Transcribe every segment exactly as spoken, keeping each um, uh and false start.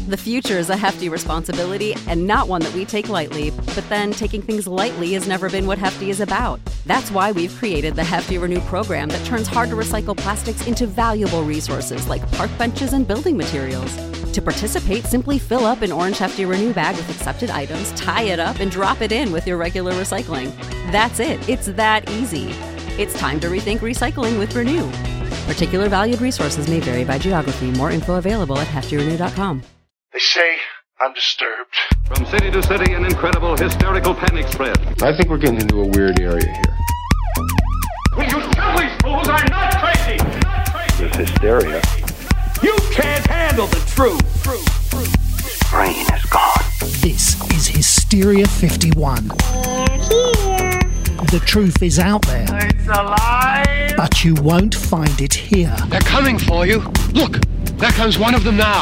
The future is a hefty responsibility and not one that we take lightly, but then taking things lightly has never been what Hefty is about. That's why we've created the Hefty Renew program that turns hard-to-recycle plastics into valuable resources like park benches and building materials. To participate, simply fill up an orange Hefty Renew bag with accepted items, tie it up, and drop it in with your regular recycling. That's it. It's that easy. It's time to rethink recycling with Renew. Particular valued resources may vary by geography. More info available at hefty renew dot com. They say I'm disturbed. From city to city, an incredible hysterical panic spread. I think we're getting into a weird area here. Will you tell these fools I'm not crazy? Not crazy. There's hysteria. You can't handle the truth. Truth. His brain is gone. This is Hysteria fifty-one. We're here. The truth is out there. It's alive. But you won't find it here. They're coming for you. Look, there comes one of them now.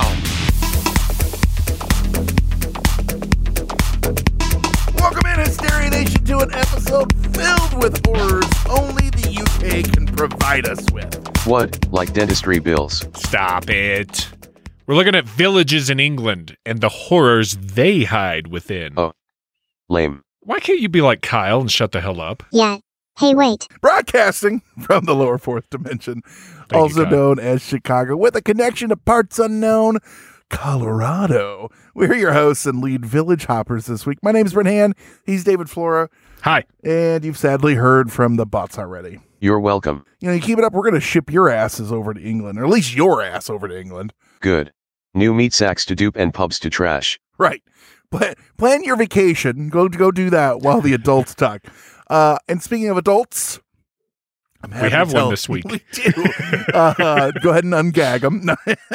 Welcome in, Hysteria Nation, to an episode filled with horrors only the U K can provide us with. What, like dentistry bills? Stop it. We're looking at villages in England and the horrors they hide within. Oh, lame. Why can't you be like Kyle and shut the hell up? Yeah. Hey, wait. Broadcasting from the lower fourth dimension, Thank also you, Kyle. known as Chicago, with a connection to parts unknown, Colorado. We're your hosts and lead village hoppers this week. My name is Brent Hand. He's David Flora. Hi. And you've sadly heard from the butts already. You're welcome. You know, you keep it up, we're going to ship your asses over to England, or at least your ass over to England. Good. New meat sacks to dupe and pubs to trash. Right. Plan, plan your vacation. Go go do that while the adults talk. Uh, and speaking of adults, I'm happy We have to tell- one this week. We do. uh, go ahead and ungag them.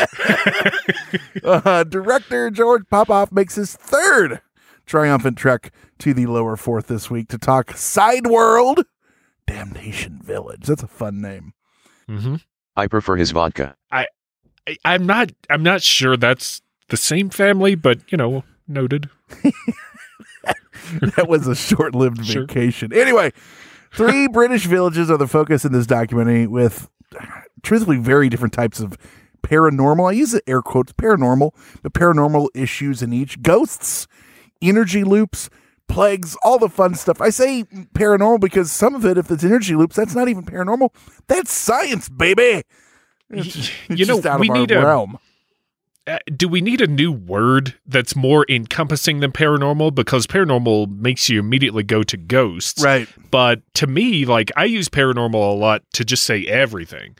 uh, director George Popoff makes his third triumphant trek to the lower fourth this week to talk Sideworld Damnation Village. That's a fun name. Mm-hmm. I prefer his vodka. I, I'm not. I'm not sure that's the same family, but you know, noted. That was a short-lived Sure. vacation. Anyway, three British villages are the focus in this documentary with, truthfully, very different types of paranormal. I use the air quotes, paranormal, but paranormal issues in each. Ghosts, energy loops, plagues, all the fun stuff. I say paranormal because some of it, if it's energy loops, that's not even paranormal. That's science, baby. It's, Y- it's you know, just out we of our need a- realm. Uh, do we need a new word that's more encompassing than paranormal? Because paranormal makes you immediately go to ghosts. Right. But to me, like, I use paranormal a lot to just say everything.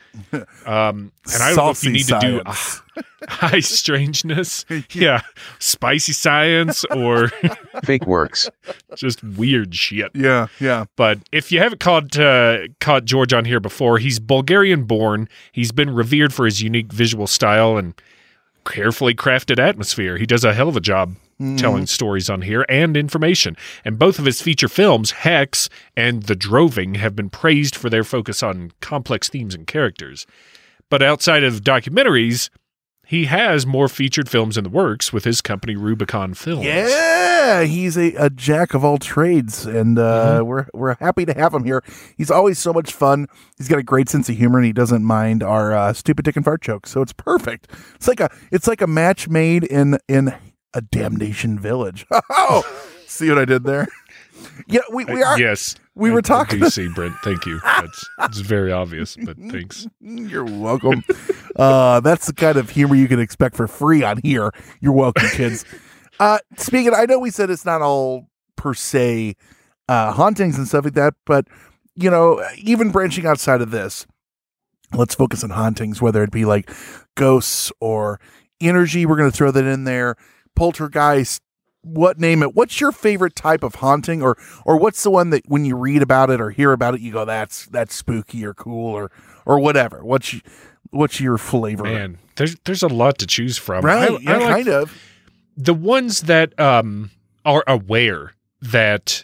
Um, and I don't know if you Saucy need to do science. uh, high strangeness. Yeah. Spicy science or Fake works. just weird shit. Yeah, yeah. But if you haven't caught uh, caught George on here before, he's Bulgarian born. He's been revered for his unique visual style and carefully crafted atmosphere. He does a hell of a job Mm-hmm. telling stories on here and information. And both of his feature films, Hex and The Droving, have been praised for their focus on complex themes and characters. But outside of documentaries, he has more featured films in the works with his company Rubicon Films. Yeah, he's a, a jack of all trades, and uh, Mhm. we're we're happy to have him here. He's always so much fun. He's got a great sense of humor, and he doesn't mind our uh, stupid dick and fart jokes. So it's perfect. It's like a it's like a match made in in a damnation village. Oh, see what I did there? Yeah, we we are. Uh, yes. we I- were talking- I do see, Brent. Thank you. That's it's very obvious, but thanks. You're welcome. uh, that's the kind of humor you can expect for free on here. You're welcome, kids. uh, speaking, I know we said it's not all per se uh, hauntings and stuff like that, but you know, even branching outside of this, let's focus on hauntings, whether it be like ghosts or energy. We're going to throw that in there. Poltergeist. What name it? What's your favorite type of haunting, or or what's the one that when you read about it or hear about it, you go, that's that's spooky or cool or or whatever. What's y- what's your flavor? Man, there's there's a lot to choose from. Right? I, yeah, I like kind of. the ones that um are aware that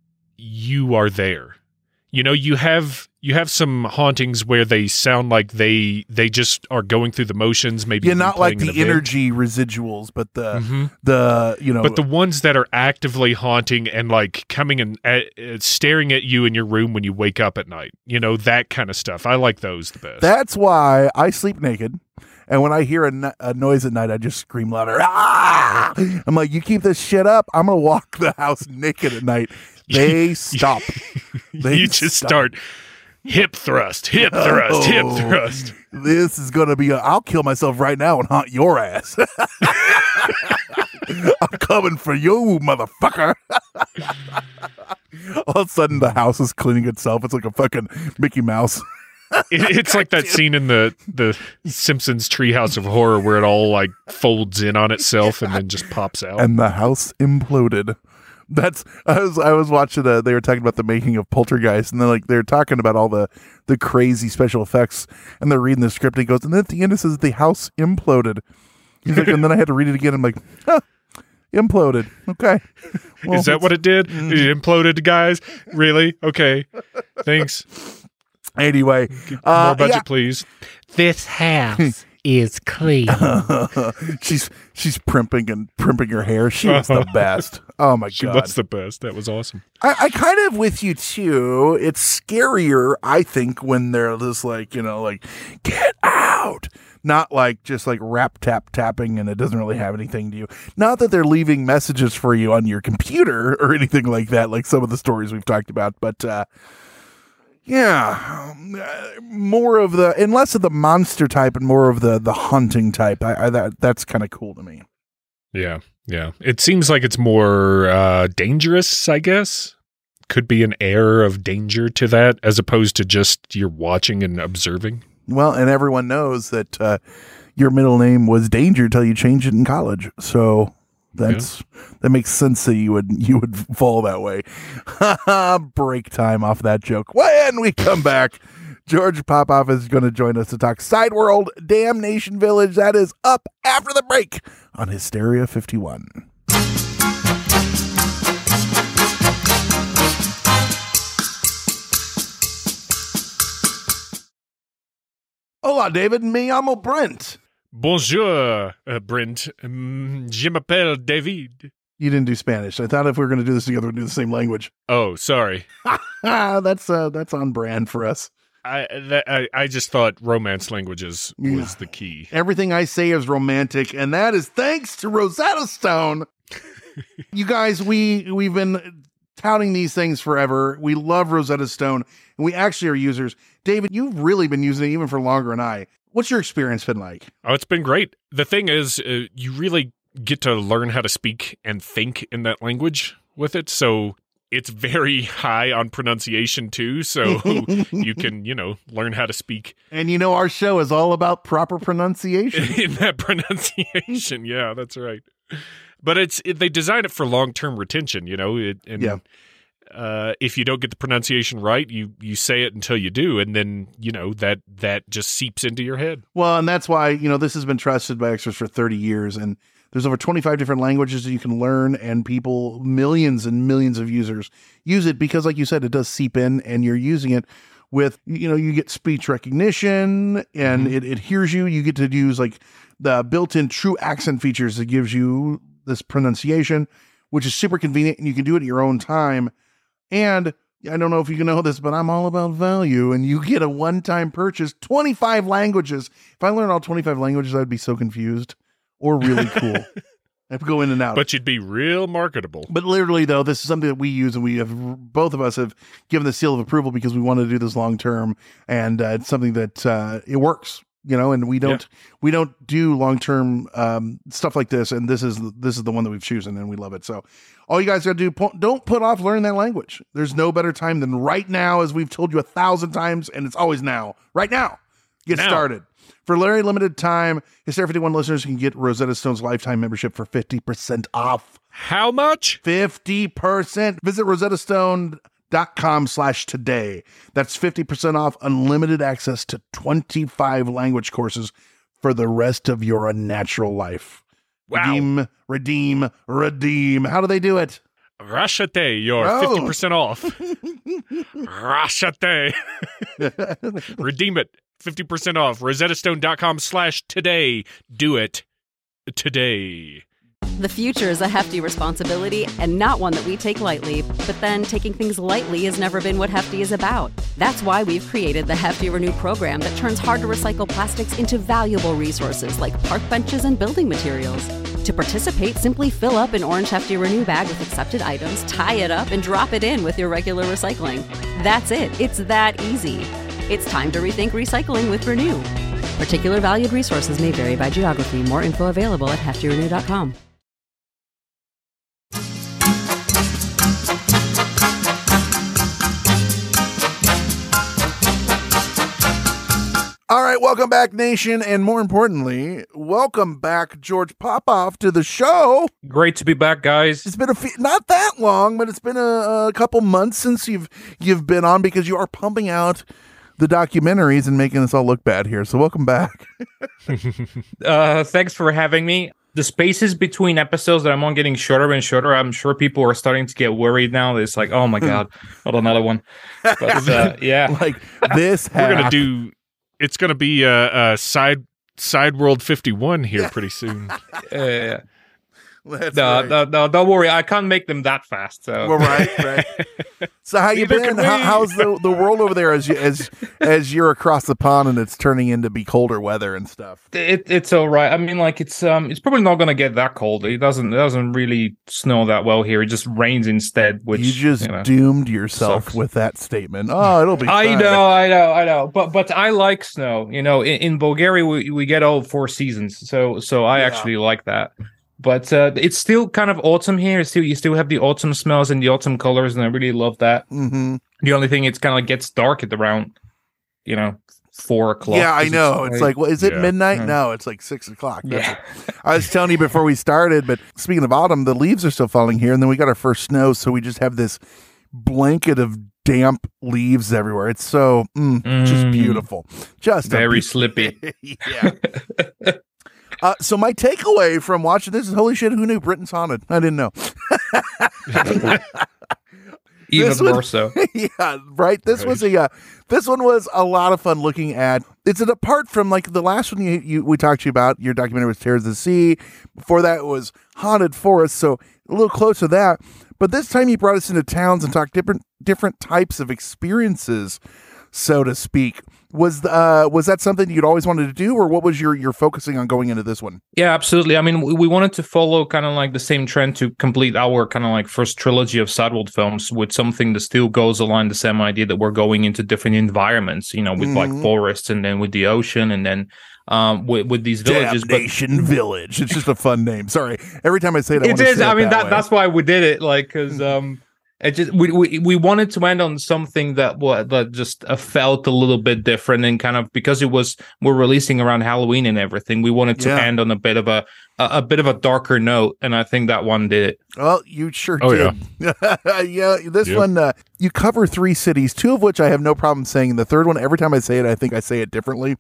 you are there. You know, you have you have some hauntings where they sound like they they just are going through the motions. Maybe Yeah, even not like playing the an event. energy residuals, but the Mhm. the you know. But the ones that are actively haunting and like coming and uh, uh, staring at you in your room when you wake up at night, you know, that kind of stuff. I like those the best. That's why I sleep naked, And when I hear a, no- a noise at night, I just scream louder. Ah! I'm like, you keep this shit up, I'm gonna walk the house naked at night. They stop. They you just stop. start hip thrust, hip thrust, hip Oh, thrust. This is gonna be. A, I'll kill myself right now and haunt your ass. I'm coming for you, motherfucker. All of a sudden, the house is cleaning itself. It's like a fucking Mickey Mouse. It, it's like that scene in the the Simpsons Treehouse of Horror where it all like folds in on itself and then just pops out. And the house imploded. That's I was I was watching. A, they were talking about the making of Poltergeist, and they're like they're talking about all the the crazy special effects, and they're reading the script. And he goes, and then at the end it says the house imploded. He's like, and then I had to read it again. I'm like, huh, imploded. Okay, well, Is that what it did? Mm. It imploded, guys. Really? Okay. Thanks. Anyway, More uh, budget, yeah. please. This house is clean. she's she's primping and primping her hair. She was the best. Oh my She god, was the best. That was awesome. I, I kind of with you too. It's scarier, I think, when they're just like, you know, like, get out. Not like just like rap tap tapping and it doesn't really have anything to you. Not that they're leaving messages for you on your computer or anything like that, like some of the stories we've talked about, but uh yeah, um, uh, more of the and less of the monster type and more of the the haunting type. I, I that that's kind of cool to me. Yeah. Yeah. It seems like it's more uh, dangerous, I guess. Could be an air of danger to that as opposed to just you're watching and observing. Well, and everyone knows that uh, your middle name was Danger until you changed it in college. So that's yeah. that makes sense that you would you would fall that way. Break time off that joke. When we come back, George Popoff is going to join us to talk Side World Damnation Village. That is up after the break on Hysteria fifty-one. Hola, David. Me llamo Brent. Bonjour, uh, Brent. Um, je m'appelle David. You didn't do Spanish. I thought if we were going to do this together, we'd do the same language. Oh, sorry. that's uh, that's on brand for us. I, that, I I just thought romance languages was Yeah. the key. Everything I say is romantic, and that is thanks to Rosetta Stone. You guys, we we've been touting these things forever. We love Rosetta Stone, and we actually are users. David, you've really been using it even for longer than I. What's your experience been like? Oh, it's been great. The thing is, uh, you really get to learn how to speak and think in that language with it. So it's very high on pronunciation too. So you can, you know, learn how to speak. And you know, our show is all about proper pronunciation. In that pronunciation. Yeah, that's right. But it's it, they design it for long-term retention, you know, it, and Yeah. uh, if you don't get the pronunciation right, you, you say it until you do. And then, you know, that, that just seeps into your head. Well, and that's why, you know, this has been trusted by experts for thirty years, and there's over twenty-five different languages that you can learn, and people, millions and millions of users use it because, like you said, it does seep in, and you're using it with, you know, you get speech recognition, and Mm-hmm. it, it hears you. You get to use like the built-in true accent features that gives you this pronunciation, which is super convenient, and you can do it at your own time. And I don't know if you know this, but I'm all about value, and you get a one-time purchase, twenty-five languages. If I learned all twenty-five languages, I'd be so confused, or really cool. I have to go in and out. But you'd be real marketable. But literally, though, this is something that we use, and we have both of us have given the seal of approval because we want to do this long term, and uh, it's something that uh, it works, you know. And we don't Yeah. we don't do long term um, stuff like this, and this is this is the one that we've chosen, and we love it. So, all you guys got to do, po- don't put off learning that language. There's no better time than right now, as we've told you a thousand times, and it's always now. Right now, get Now. started. For a very limited time, Hysteria fifty-one listeners can get Rosetta Stone's lifetime membership for fifty percent off. How much? fifty percent. Visit rosettastone.com slash today. That's fifty percent off unlimited access to twenty-five language courses for the rest of your unnatural life. Wow. Redeem, redeem, redeem. How do they do it? Rashate, you're Oh. fifty percent off. Rashate. Redeem it. fifty percent off. rosettastone.com slash today. Do it today. The future is a hefty responsibility and not one that we take lightly, but then taking things lightly has never been what Hefty is about. That's why we've created the Hefty Renew program that turns hard-to-recycle plastics into valuable resources like park benches and building materials. To participate, simply fill up an orange Hefty Renew bag with accepted items, tie it up, and drop it in with your regular recycling. That's it. It's that easy. It's time to rethink recycling with Renew. Particular valued resources may vary by geography. More info available at hefty renew dot com. All right, welcome back, nation, and more importantly, welcome back, George Popoff, to the show. Great to be back, guys. It's been a fe- not that long, but it's been a, a couple months since you've you've been on because you are pumping out the documentaries and making us all look bad here. So welcome back. uh, thanks for having me. The spaces between episodes that I'm on getting shorter and shorter. I'm sure people are starting to get worried now. It's like, oh my god, not another one. But uh, yeah, like this. We're gonna half- do. It's gonna be a, a side side world fifty-one here pretty soon. uh, That's no, right. no, no, don't worry. I can't make them that fast. So. Well, right, right. So how you Neither been? can How, we. how's the, the world over there as you as as you're across the pond and it's turning into be colder weather and stuff? It, it's all right. I mean, like it's um, it's probably not gonna get that cold. It doesn't it doesn't really snow that well here. It just rains instead. Which You just you know, doomed yourself sucks. with that statement. Oh, it'll be. I fine. know, I know, I know. But but I like snow. You know, in, in Bulgaria we, we get all four seasons, so so I Yeah. actually like that. But uh, it's still kind of autumn here. Still, you still have the autumn smells and the autumn colors, and I really love that. Mm-hmm. The only thing, it's kind of like gets dark at around, you know, four o'clock. Yeah, I 'cause know. It's like, well, is it Yeah. midnight? Yeah. No, it's like six o'clock. That's Yeah. it. I was telling you before we started, but speaking of autumn, the leaves are still falling here, and then we got our first snow, so we just have this blanket of damp leaves everywhere. It's so mm, just Mm. beautiful, just a very be- slippy. yeah. Uh, so my takeaway from watching this is, holy shit, who knew Britain's haunted? I didn't know. Even This was- more so. yeah, right. This was a uh, this one was a lot of fun looking at. It's an apart from like the last one you, you we talked to you about. Your documentary was Terrors of the Sea. Before that was Haunted Forest, so a little close to that. But this time you brought us into towns and talked different different types of experiences, so to speak. Was uh was that something you'd always wanted to do, or what was your your focusing on going into this one? Yeah, absolutely. I mean, we, we wanted to follow kind of like the same trend to complete our kind of like first trilogy of Sideworld films with something that still goes along the same idea that we're going into different environments, you know, with Mhm. like forests and then with the ocean and then um with, with these villages. But Damnation Village. It's just a fun name. Sorry, every time I say it, I it want to is. say I it mean, that that, way. that's why we did it. Like, because um, it just we, we we wanted to end on something that was that just uh, felt a little bit different and kind of because it was we're releasing around Halloween and everything. We wanted to Yeah. end on a bit of a, a a bit of a darker note, and I think that one did it. Well, you sure Oh, did. Yeah, yeah. This Yep. one, uh, you cover three cities, two of which I have no problem saying. The third one, every time I say it, I think I say it differently.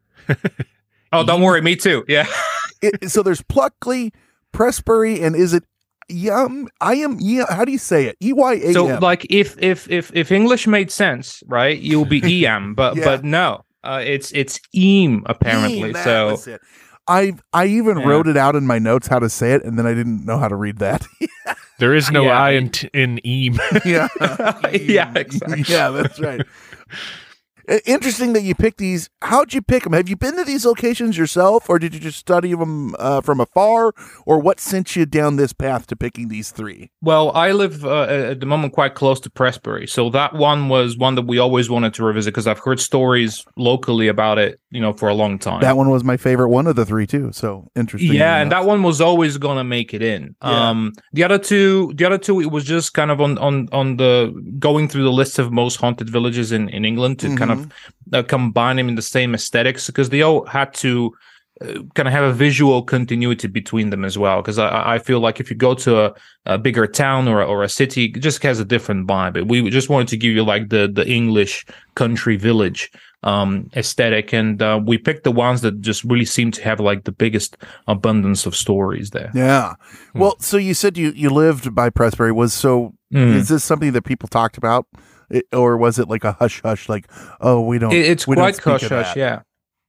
Oh, don't worry, me too. Yeah. It, so there's Pluckley, Pressbury, and is it Yum? I am. Yeah. How do you say it? E Y A M. So, like, if if if if English made sense, right, you'll be E M, but Yeah. but no, uh, it's it's Eam apparently. Eam, that so was it. I I even Yeah. wrote it out in my notes how to say it, and then I didn't know how to read that. There is no Yeah. I in, t- in Eam. yeah. Yeah, exactly. Yeah, that's right. I- Interesting that you picked these. How'd you pick them? Have you been to these locations yourself, or did you just study them uh, from afar, or what sent you down this path to picking these three? Well, I live uh, at the moment quite close to Pressbury, so that one was one that we always wanted to revisit because I've heard stories locally about it, you know, for a long time. That one was my favorite one of the three too. So interesting. Yeah, and enough. that one was always gonna make it in. Yeah. Um, the other two, the other two, it was just kind of on on on the going through the list of most haunted villages in in England to kind of uh, combine them in the same aesthetics because they all had to uh, kind of have a visual continuity between them as well. Because I I feel like if you go to a, a bigger town or a, or a city, it just has a different vibe. We just wanted to give you like the the English country village um aesthetic, and uh, we picked the ones that just really seem to have like the biggest abundance of stories there. Yeah. Well, so you said you you lived by Pressbury. Was so Mm. is this something that people talked about, it, or was it like a hush hush? Like, oh, we don't. It- it's we don't quite speak of hush hush, that? yeah.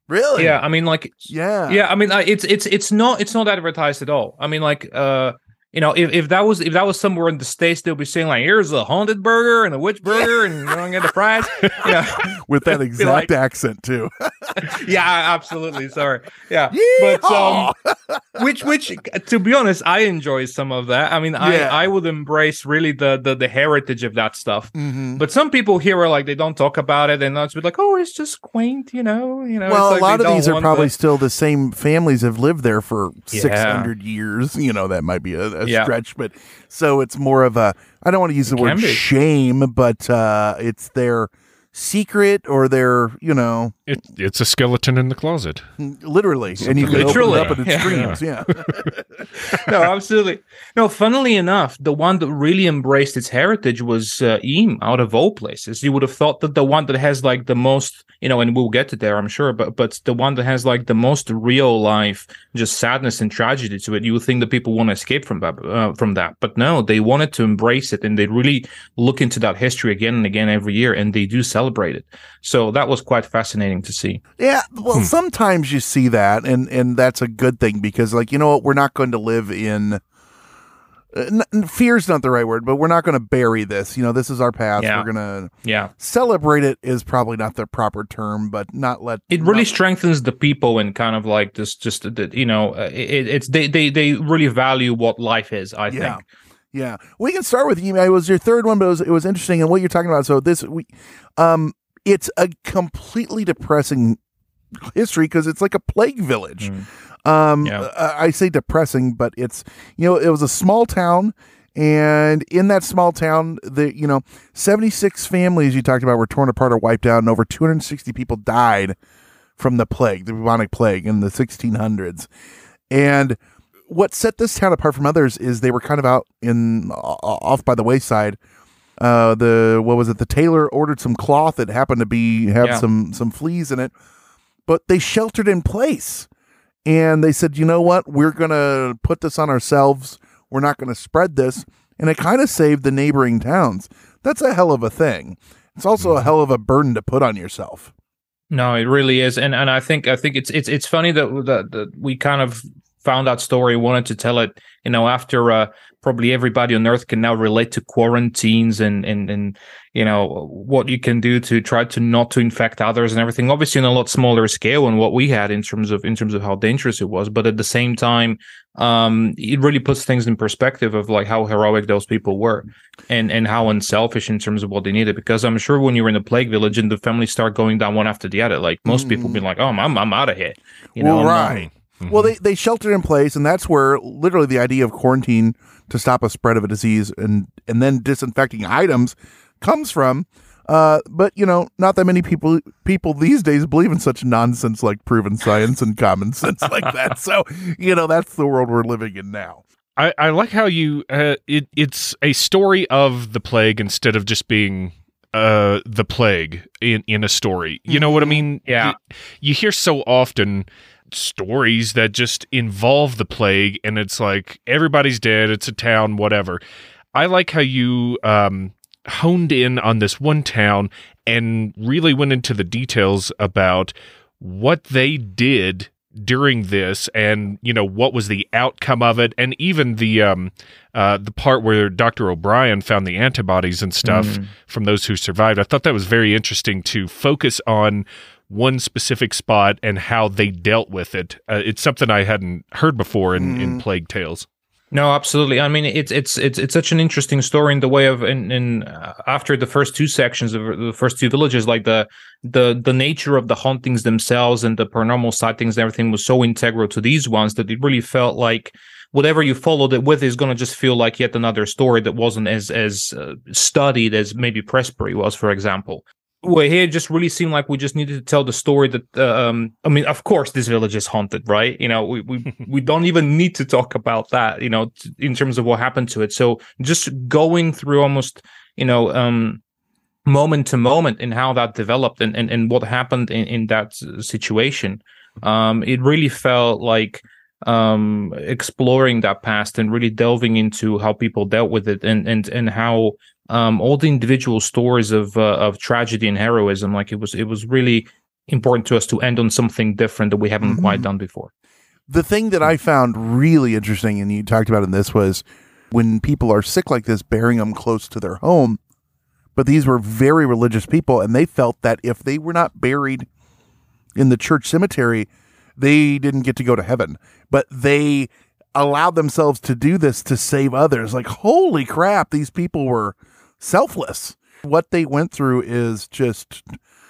Really? Yeah, I mean, like, yeah, yeah. I mean, uh, it's it's it's not it's not advertised at all. I mean, like, uh, you know, if, if that was if that was somewhere in the States, they'll be saying like, "Here's a haunted burger and a witch burger, and you're gonna get the fries." Yeah, with that exact like, accent too. Yeah, absolutely. Sorry. Yeah, Yeehaw! but um, which which to be honest, I enjoy some of that. I mean, yeah. I I would embrace really the the, the heritage of that stuff. Mm-hmm. But some people here are like they don't talk about it, and it's like, oh, it's just quaint, you know, you know. Well, it's like a lot of these are probably the... still the same families have lived there for yeah. six hundred years. You know, that might be a, a yeah. stretch, but so it's more of a. I don't want to use the it word shame, but uh, it's their secret or their, you know, it, it's a skeleton in the closet, literally, Something and you can literally. open it up and it yeah. screams. Yeah, no, absolutely. No, funnily enough, the one that really embraced its heritage was uh, Eam, out of all places. You would have thought that the one that has like the most, you know, and we'll get to there, I'm sure, but but the one that has like the most real life, just sadness and tragedy to it. You would think that people want to escape from that, uh, from that, but no, they wanted to embrace it, and they really look into that history again and again every year, and they do celebrate it. So that was quite fascinating to see. Yeah, well, hmm. sometimes you see that, and and that's a good thing, because, like, you know what, we're not going to live in. Uh, n- fear's not the right word, but we're not going to bury this. You know, this is our past. Yeah. We're going to yeah. celebrate it is probably not the proper term, but not let it really not... strengthens the people, and kind of like this, just the, you know, uh, it, it's they, they they really value what life is. I yeah. think. Yeah, we can start with you. It was your third one, but it was, it was interesting, and what you're talking about. So this we, um, it's a completely depressing history because it's like a plague village. Mm. Um, yeah. I say depressing, but it's, you know, it was a small town, and in that small town, the, you know, seventy-six families you talked about were torn apart or wiped out, and over two hundred sixty people died from the plague, the bubonic plague in the sixteen hundreds. And what set this town apart from others is they were kind of out in off by the wayside. Uh, the what was it? The tailor ordered some cloth that happened to be have yeah. some some fleas in it, but they sheltered in place. And they said, you know what? We're going to put this on ourselves. We're not going to spread this. And it kind of saved the neighboring towns. That's a hell of a thing. It's also a hell of a burden to put on yourself. No, it really is. And and I think I think it's it's it's funny that that, that we kind of found that story, wanted to tell it, you know, after uh, probably everybody on Earth can now relate to quarantines and, and, and, you know, what you can do to try to not to infect others and everything, obviously on a lot smaller scale than what we had in terms of, in terms of how dangerous it was. But at the same time, um, it really puts things in perspective of like how heroic those people were and, and how unselfish in terms of what they needed. Because I'm sure when you're in a plague village and the families start going down one after the other, like most mm. people be like, oh, I'm, I'm out of here. You know, well, right. Mm-hmm. Well, they, they sheltered in place, and that's where literally the idea of quarantine to stop a spread of a disease and, and then disinfecting items comes from. Uh, but, you know, not that many people people these days believe in such nonsense like proven science and common sense like that. So, you know, that's the world we're living in now. I, I like how you uh, it it's a story of the plague instead of just being uh, the plague in, in a story. You know what I mean? Yeah. You, you hear so often stories that just involve the plague, and it's like everybody's dead, it's a town, whatever. I like how you um, honed in on this one town and really went into the details about what they did during this, and you know what was the outcome of it, and even the um, uh, the part where Doctor O'Brien found the antibodies and stuff mm. from those who survived. I thought that was very interesting to focus on one specific spot and how they dealt with it. Uh, it's something I hadn't heard before in, mm. in Plague Tales. No, absolutely. I mean, it's it's it's it's such an interesting story in the way of in, in uh, after the first two sections of the first two villages, like the the the nature of the hauntings themselves and the paranormal sightings and everything was so integral to these ones that it really felt like whatever you followed it with is going to just feel like yet another story that wasn't as as uh, studied as maybe Pressbury was, for example. Well, here it just really seemed like we just needed to tell the story that, uh, um, I mean, of course, this village is haunted, right? You know, we we, we don't even need to talk about that, you know, t- in terms of what happened to it. So just going through almost, you know, um, moment to moment in how that developed and, and, and what happened in, in that situation, um, it really felt like um, exploring that past and really delving into how people dealt with it and and and how Um, all the individual stories of uh, of tragedy and heroism, like it was, it was really important to us to end on something different that we haven't Mm-hmm. quite done before. The thing that I found really interesting, and you talked about in this, was when people are sick like this, burying them close to their home. But these were very religious people, and they felt that if they were not buried in the church cemetery, they didn't get to go to heaven. But they allowed themselves to do this to save others. Like, holy crap, these people were selfless. What they went through is just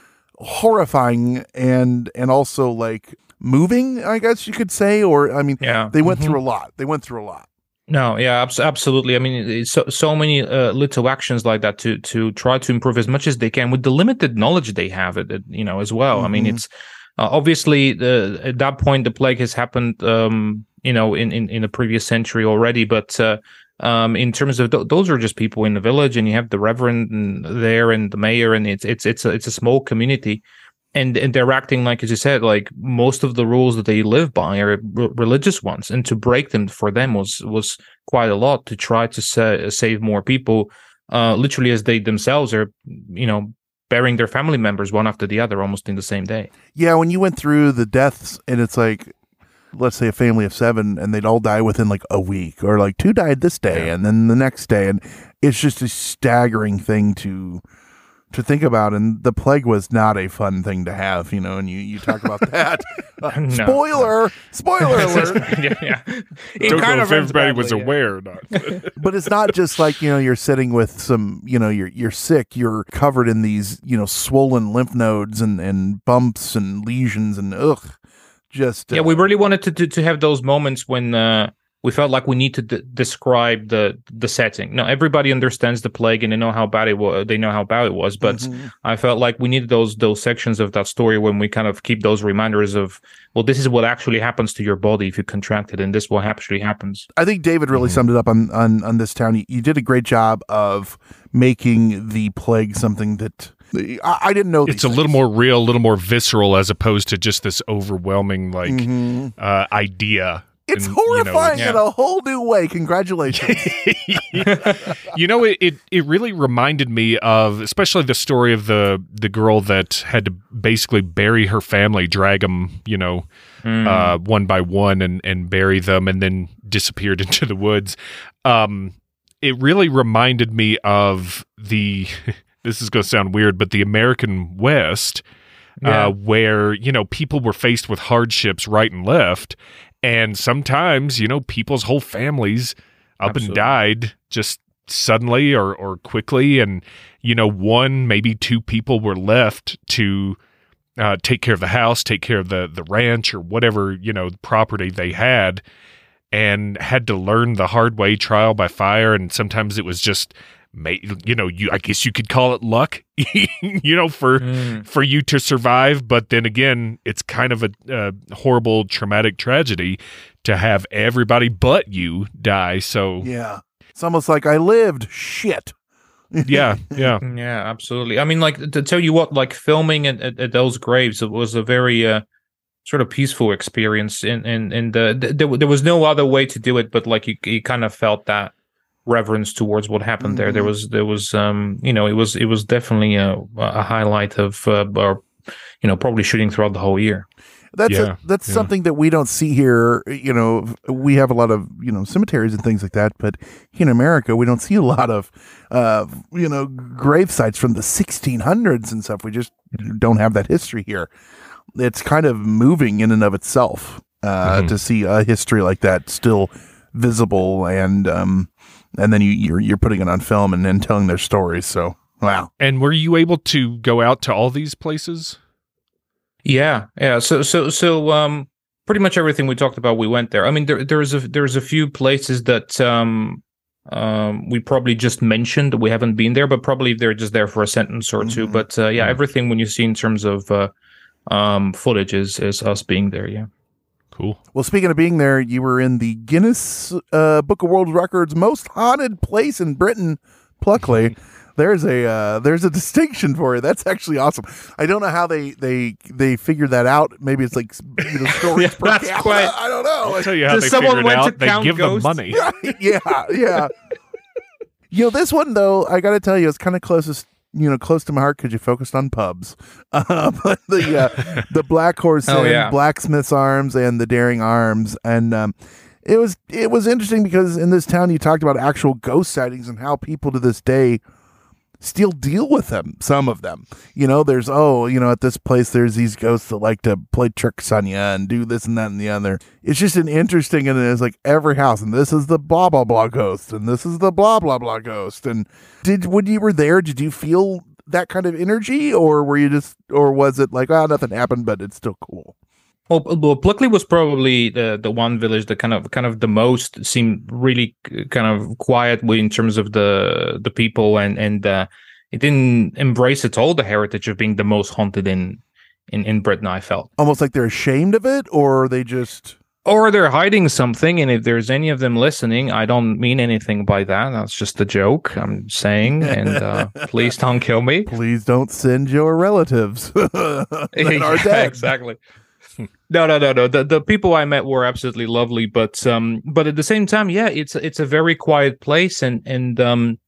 horrifying and and also like moving, I guess you could say. Or, I mean, Yeah. they went Mhm. through a lot. They went through a lot. No, yeah, abs- absolutely. I mean, it's so so many uh, little actions like that to to try to improve as much as they can with the limited knowledge they have, it, it, you know, as well. I mean, Mhm. it's uh, obviously the, at that point the plague has happened, um, you know, in, in, in the previous century already. But uh, um, in terms of th- those are just people in the village, and you have the reverend and there and the mayor, and it's it's it's a, it's a small community. And, and they're acting like, as you said, like most of the rules that they live by are r- religious ones, and to break them for them was was quite a lot to try to sa- save more people, uh, literally as they themselves are, you know, burying their family members one after the other almost in the same day. Yeah, when you went through the deaths, and it's like, let's say a family of seven, and they'd all die within like a week, or like two died this day, Yeah. and then the next day, and it's just a staggering thing to to think about. And the plague was not a fun thing to have, you know. And you you talk about that. Uh, No. spoiler, spoiler alert. yeah, yeah. It Don't kind know of if ends everybody badly, was yeah. aware or not. But it's not just like, you know, you're sitting with some, you know, you're you're sick, you're covered in these, you know, swollen lymph nodes and and bumps and lesions and ugh, just Yeah, uh, we really wanted to, to to have those moments when uh, we felt like we need to d- describe the the setting. Now, everybody understands the plague and they know how bad it was. They know how bad it was, but Mhm. I felt like we needed those those sections of that story when we kind of keep those reminders of, well, this is what actually happens to your body if you contract it, and this is what actually happens. I think David really summed it up on, on, on this town. You, you did a great job of making the plague something that I, I didn't know. It's a little more real, a little more visceral, as opposed to just this overwhelming like Mhm. uh, idea. It's And, you know, horrifying yeah. in a whole new way. Congratulations. you know, it, it it really reminded me of, especially the story of the the girl that had to basically bury her family, drag them, you know, uh, one by one, and and bury them, and then disappeared into the woods. Um, it really reminded me of the. This is going to sound weird, but the American West, Yeah. uh, where you know people were faced with hardships right and left. And sometimes, you know, people's whole families up Absolutely. and died just suddenly or, or quickly. And, you know, one, maybe two people were left to uh, take care of the house, take care of the, the ranch or whatever, you know, property they had, and had to learn the hard way, trial by fire. And sometimes it was just, you know, you I guess you could call it luck, you know, for Mm. for you to survive. But then again, it's kind of a, a horrible, traumatic tragedy to have everybody but you die. So Yeah. It's almost like I lived. Shit. yeah, yeah. Yeah, absolutely. I mean, like, to tell you what, like filming at, at, at those graves, it was a very uh, sort of peaceful experience, and and and uh, th- there there was no other way to do it, but like you you kind of felt that reverence towards what happened there. There was there was um you know it was it was definitely a a highlight of uh, or you know probably shooting throughout the whole year. That's Yeah, a, that's yeah. something that we don't see here. You know, we have a lot of, you know, cemeteries and things like that, but here in America, we don't see a lot of, uh, you know, grave sites from the sixteen hundreds and stuff. We just don't have that history here. It's kind of moving in and of itself uh, Mhm. to see a history like that still visible, and um, and then you you're, you're putting it on film and then telling their stories. So wow. And were you able to go out to all these places? Yeah, yeah. So so so um pretty much everything we talked about, we went there. I mean, there there's a there's a few places that um um we probably just mentioned that we haven't been there, but probably they're just there for a sentence or two. Mhm. But uh, yeah, everything when you see in terms of uh, um footage is is us being there. Yeah. Cool. Well, speaking of being there, you were in the Guinness uh, Book of World Records most haunted place in Britain, Pluckley. There's a uh, there's a distinction for you. That's actually awesome. I don't know how they they they figured that out. Maybe it's like, you know, stories Yeah, per that's capita. quite- I don't know. I'll tell you how Does they someone figure it went to out. They count give ghosts? them money. Right, yeah, yeah. You know, this one though, I got to tell you, it's kind of closest. you know, close to my heart because you focused on pubs. Uh, but the uh, the Black Horse Oh, Inn, yeah. Blacksmith's Arms, and the Daring Arms, and um, it was it was interesting because in this town you talked about actual ghost sightings and how people to this day still deal with them. Some of them, you know, there's oh, you know, at this place there's these ghosts that like to play tricks on you and do this and that and the other. It's just an interesting, and it's like every house, and this is the blah blah blah ghost, and this is the blah blah blah ghost. And did when you were there, did you feel that kind of energy, or were you just, or was it like, oh, nothing happened, but it's still cool? Well, well, Pluckley was probably the the one village that kind of kind of the most seemed really kind of quiet in terms of the the people, and and uh, it didn't embrace at all the heritage of being the most haunted in in in Britain. I felt Almost like they're ashamed of it, or they just, or they're hiding something. And if there's any of them listening, I don't mean anything by that. That's just a joke I'm saying, and uh, please don't kill me. please don't send your relatives that are Yeah, dead. exactly. No, no, no, no. The the people I met were absolutely lovely, but um, but at the same time, yeah, it's it's a very quiet place, and and um,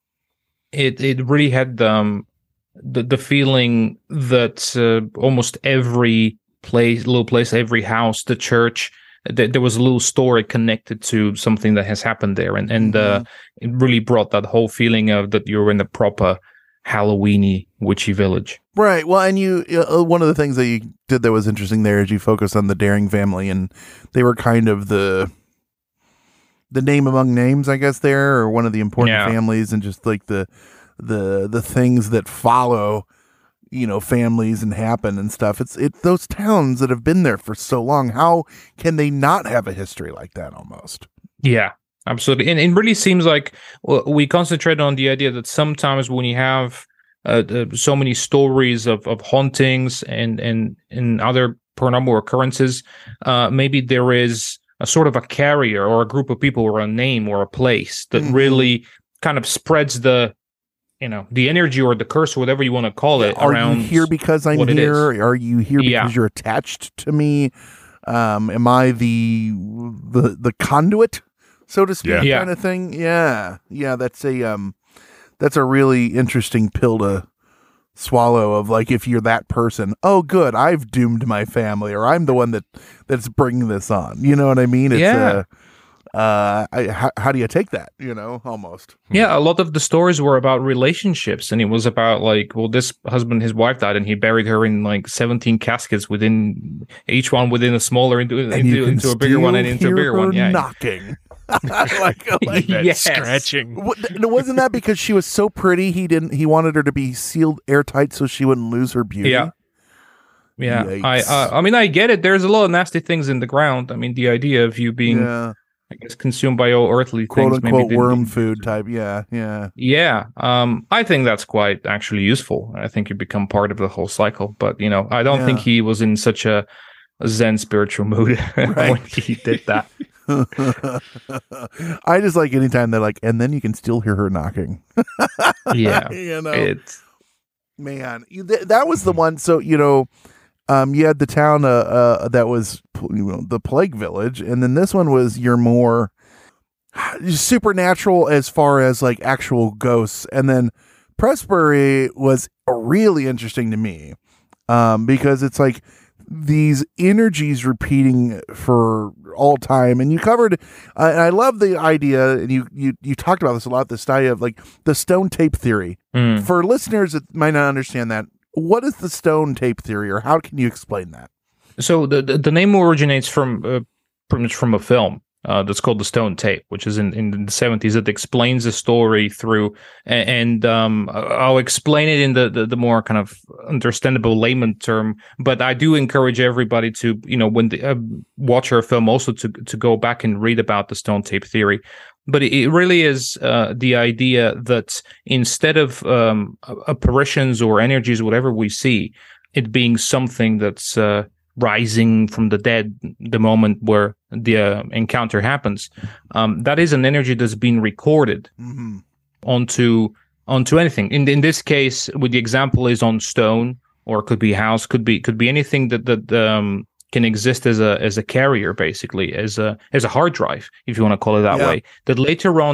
it it really had um the the feeling that uh, almost every place, little place, every house, the church, th- there was a little story connected to something that has happened there, and and uh, it really brought that whole feeling of that you're in a proper Halloweeny witchy village. Right. Well, and you, uh, one of the things that you did that was interesting there is you focused on the Daring family, and they were kind of the the name among names, I guess, there, or one of the important Yeah. families, and just like the the the things that follow, you know, families and happen and stuff. It's it those towns that have been there for so long. How can they not have a history like that? Almost. Yeah, absolutely. And it really seems like well, we concentrate on the idea that sometimes when you have uh, uh, so many stories of, of hauntings and, and, and other paranormal occurrences, uh, maybe there is a sort of a carrier or a group of people or a name or a place that Mhm. really kind of spreads the, you know, the energy or the curse or whatever you want to call it Are around. you here because I'm what it here? is. Are you here because Yeah. you're attached to me? Um, am I the the the conduit, so to speak, Yeah. Yeah. kind of thing? Yeah, yeah. That's a um, that's a really interesting pill to swallow. Of like, if you're that person, oh, good, I've doomed my family, or I'm the one that that's bringing this on. You know what I mean? It's, Yeah. Uh, uh, I, how, how do you take that? You know, almost. Yeah, a lot of the stories were about relationships, and it was about like, well, this husband, his wife died, and he buried her in like seventeen caskets within each one within a smaller into And you into, can into a bigger one and still into a hear bigger her one. Yeah, knocking. like, like That Yes. scratching. What, wasn't that because she was so pretty? He didn't. He wanted her to be sealed airtight so she wouldn't lose her beauty. yeah, yeah. I Yikes. uh, I mean, I get it. There's a lot of nasty things in the ground. I mean, the idea of you being, yeah. I guess, consumed by all earthly Quote things, maybe unquote didn't- worm food type. Yeah, yeah. Yeah, um, I think that's quite actually useful. I think you become part of the whole cycle. But you know, I don't Yeah. think he was in such a Zen spiritual mood Right. when he did that. I just like anytime they're like, and then you can still hear her knocking. Yeah, you know, it's man, you- th- that was the one. So you know, um, you had the town uh, uh that was you know the plague village, and then this one was your more supernatural as far as like actual ghosts, and then Pressbury was really interesting to me, um, because it's like these energies repeating for all time, and you covered uh, and I love the idea, and you you you talked about this a lot, this idea of like the stone tape theory. Mm. For listeners that might not understand that, what is the stone tape theory, or how can you explain that? So the, the the name originates from uh, pretty much from a film uh, that's called The Stone Tape, which is in, in the seventies. That explains the story through, and, and um, I'll explain it in the, the the more kind of understandable layman term. But I do encourage everybody to, you know, when they uh, watch our film, also to to go back and read about the Stone Tape theory. But it it really is uh, the idea that instead of um, apparitions or energies, whatever we see, it being something that's uh, rising from the dead the moment where the uh, encounter happens, um, that is an energy that's been recorded Mm-hmm. onto onto anything. In in this case, with the example is on stone, or it could be house, could be could be anything that that um, can exist as a as a carrier, basically as a as a hard drive, if you want to call it that Yeah. way. That later on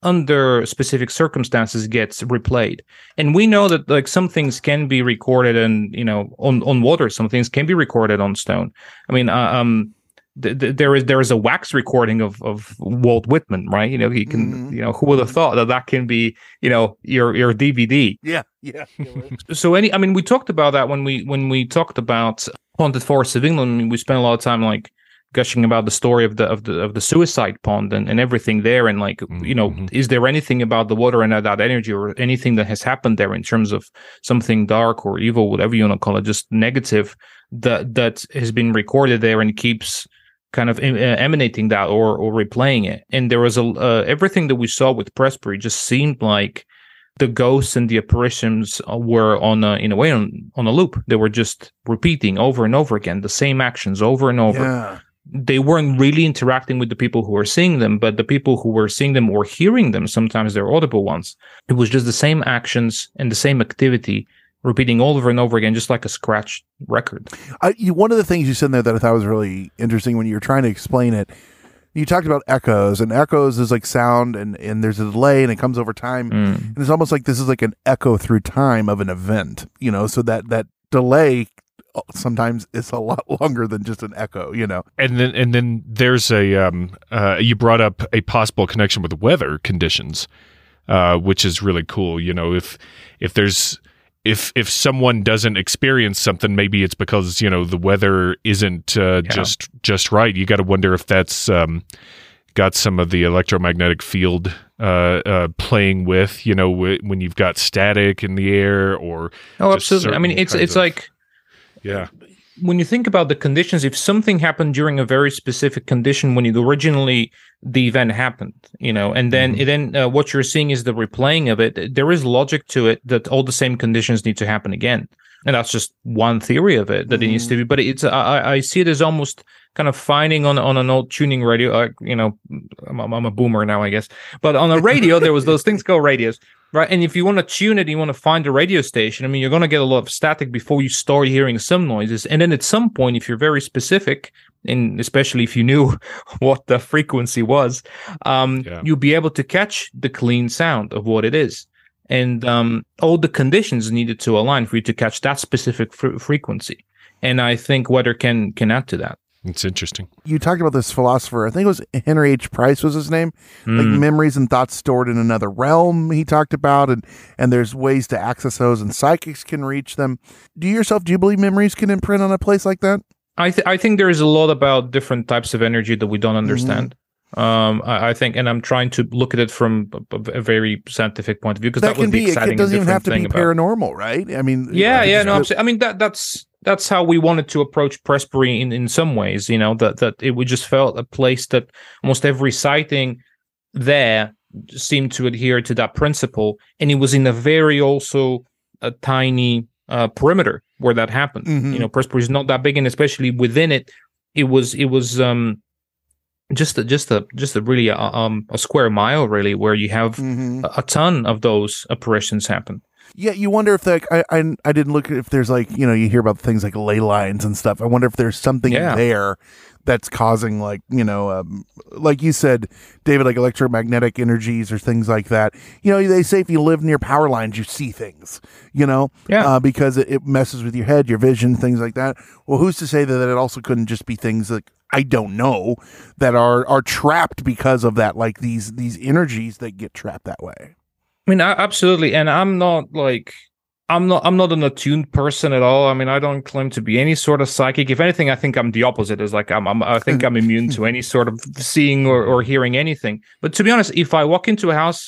under specific circumstances gets replayed. And we know that like some things can be recorded and, you know, on, on water, some things can be recorded on stone. I mean, uh, um, th- th- there is there is a wax recording of, of Walt Whitman, right? You know, he can, mm-hmm. you know, who would have thought that that can be, you know, your your D V D. Yeah, yeah. So any, I mean, we talked about that when we when we talked about Haunted Forests of England. I mean, we spent a lot of time like gushing about the story of the of the of the suicide pond and, and everything there, and like mm-hmm. you know, is there anything about the water and that energy or anything that has happened there in terms of something dark or evil, whatever you want to call it, just negative that that has been recorded there and keeps kind of em- emanating that or or replaying it. And there was a uh, everything that we saw with Pressbury just seemed like the ghosts and the apparitions were on a, in a way on, on a loop. They were just repeating over and over again the same actions over and over. Yeah. They weren't really interacting with the people who were seeing them, but the people who were seeing them or hearing them, sometimes they're audible ones. It was just the same actions and the same activity repeating over and over again, just like a scratched record. I, you, one of the things you said there that I thought was really interesting when you were trying to explain it, you talked about echoes, and echoes is like sound, and, and there's a delay, and it comes over time. Mm. And it's almost like this is like an echo through time of an event, you know, so that, that delay sometimes it's a lot longer than just an echo, you know. And then and then there's a um uh you brought up a possible connection with weather conditions, uh which is really cool. You know, if if there's if if someone doesn't experience something, maybe it's because, you know, the weather isn't uh, yeah. just just right. You got to wonder if that's um got some of the electromagnetic field uh, uh, playing with, you know, w- when you've got static in the air or oh, absolutely. I mean, it's it's of, like. Yeah. When you think about the conditions, if something happened during a very specific condition when it originally the event happened, you know, and then mm-hmm. then uh, what you're seeing is the replaying of it, there is logic to it that all the same conditions need to happen again. And that's just one theory of it that mm-hmm. it needs to be. But it's I, I see it as almost kind of finding on on an old tuning radio. Uh, you know, I'm, I'm a boomer now, I guess. But on a radio, there was those things called radios. Right, and if you want to tune it, you want to find a radio station, I mean, you're going to get a lot of static before you start hearing some noises. And then at some point, if you're very specific, and especially if you knew what the frequency was, um, yeah. you'll be able to catch the clean sound of what it is. And um, all the conditions needed to align for you to catch that specific fr- frequency. And I think weather can can add to that. It's interesting. You talked about this philosopher, I think it was Henry H. Price was his name, mm. like memories and thoughts stored in another realm he talked about, and, and there's ways to access those and psychics can reach them. Do you yourself, do you believe memories can imprint on a place like that? I th- I think there is a lot about different types of energy that we don't understand. Mm-hmm. Um, I, I think, and I'm trying to look at it from a, a very scientific point of view, because that, that would be exciting. It doesn't even have to be paranormal, about. Right? I mean, yeah, yeah, no, I'm saying, I mean that that's that's how we wanted to approach Pressbury in, in some ways. You know, that that it we just felt a place that almost every sighting there seemed to adhere to that principle, and it was in a very also a tiny uh, perimeter where that happened. Mm-hmm. You know, Pressbury is not that big, and especially within it, it was it was. Um, Just a, just a just a really a, um a square mile really where you have mm-hmm. a, a ton of those apparitions happen. Yeah, you wonder if like I, I I didn't look at if there's like, you know, you hear about things like ley lines and stuff. I wonder if there's something yeah. there that's causing, like, you know, um, like you said, David, like electromagnetic energies or things like that. You know, they say if you live near power lines, you see things, you know, yeah, uh, because it, it messes with your head, your vision, things like that. Well, who's to say that, that it also couldn't just be things like, I don't know, that are are trapped because of that, like these these energies that get trapped that way. I mean, absolutely, and I'm not like I'm not I'm not an attuned person at all. I mean, I don't claim to be any sort of psychic. If anything, I think I'm the opposite. Is like I'm, I'm I think I'm immune to any sort of seeing or, or hearing anything. But to be honest, if I walk into a house,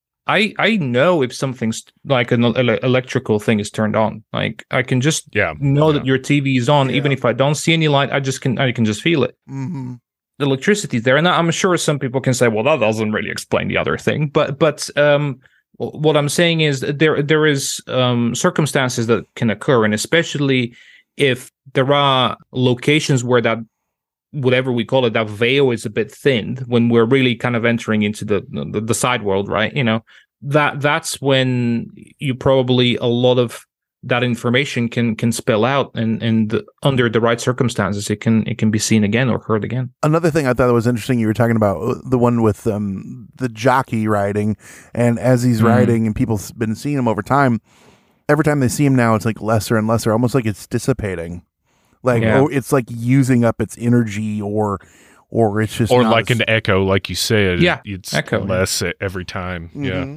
I I know if something's like an ele- electrical thing is turned on. Like I can just yeah, know yeah. that your T V is on, yeah. even if I don't see any light. I just can I can just feel it. Mm-hmm. The electricity is there, and I'm sure some people can say, "Well, that doesn't really explain the other thing." But but um, what I'm saying is there there is um, circumstances that can occur, and especially if there are locations where that, whatever we call it, that veil is a bit thinned when we're really kind of entering into the, the the side world, right? You know, that that's when you probably a lot of that information can can spill out, and and the, under the right circumstances, it can it can be seen again or heard again. Another thing I thought was interesting, you were talking about the one with um, the jockey riding, and as he's mm-hmm. riding, and people have been seeing him over time. Every time they see him now, it's like lesser and lesser, almost like it's dissipating, like yeah. or it's like using up its energy, or or it's just or not like as, an echo, like you said. Yeah, it's echo, less yeah. every time. Mm-hmm. Yeah.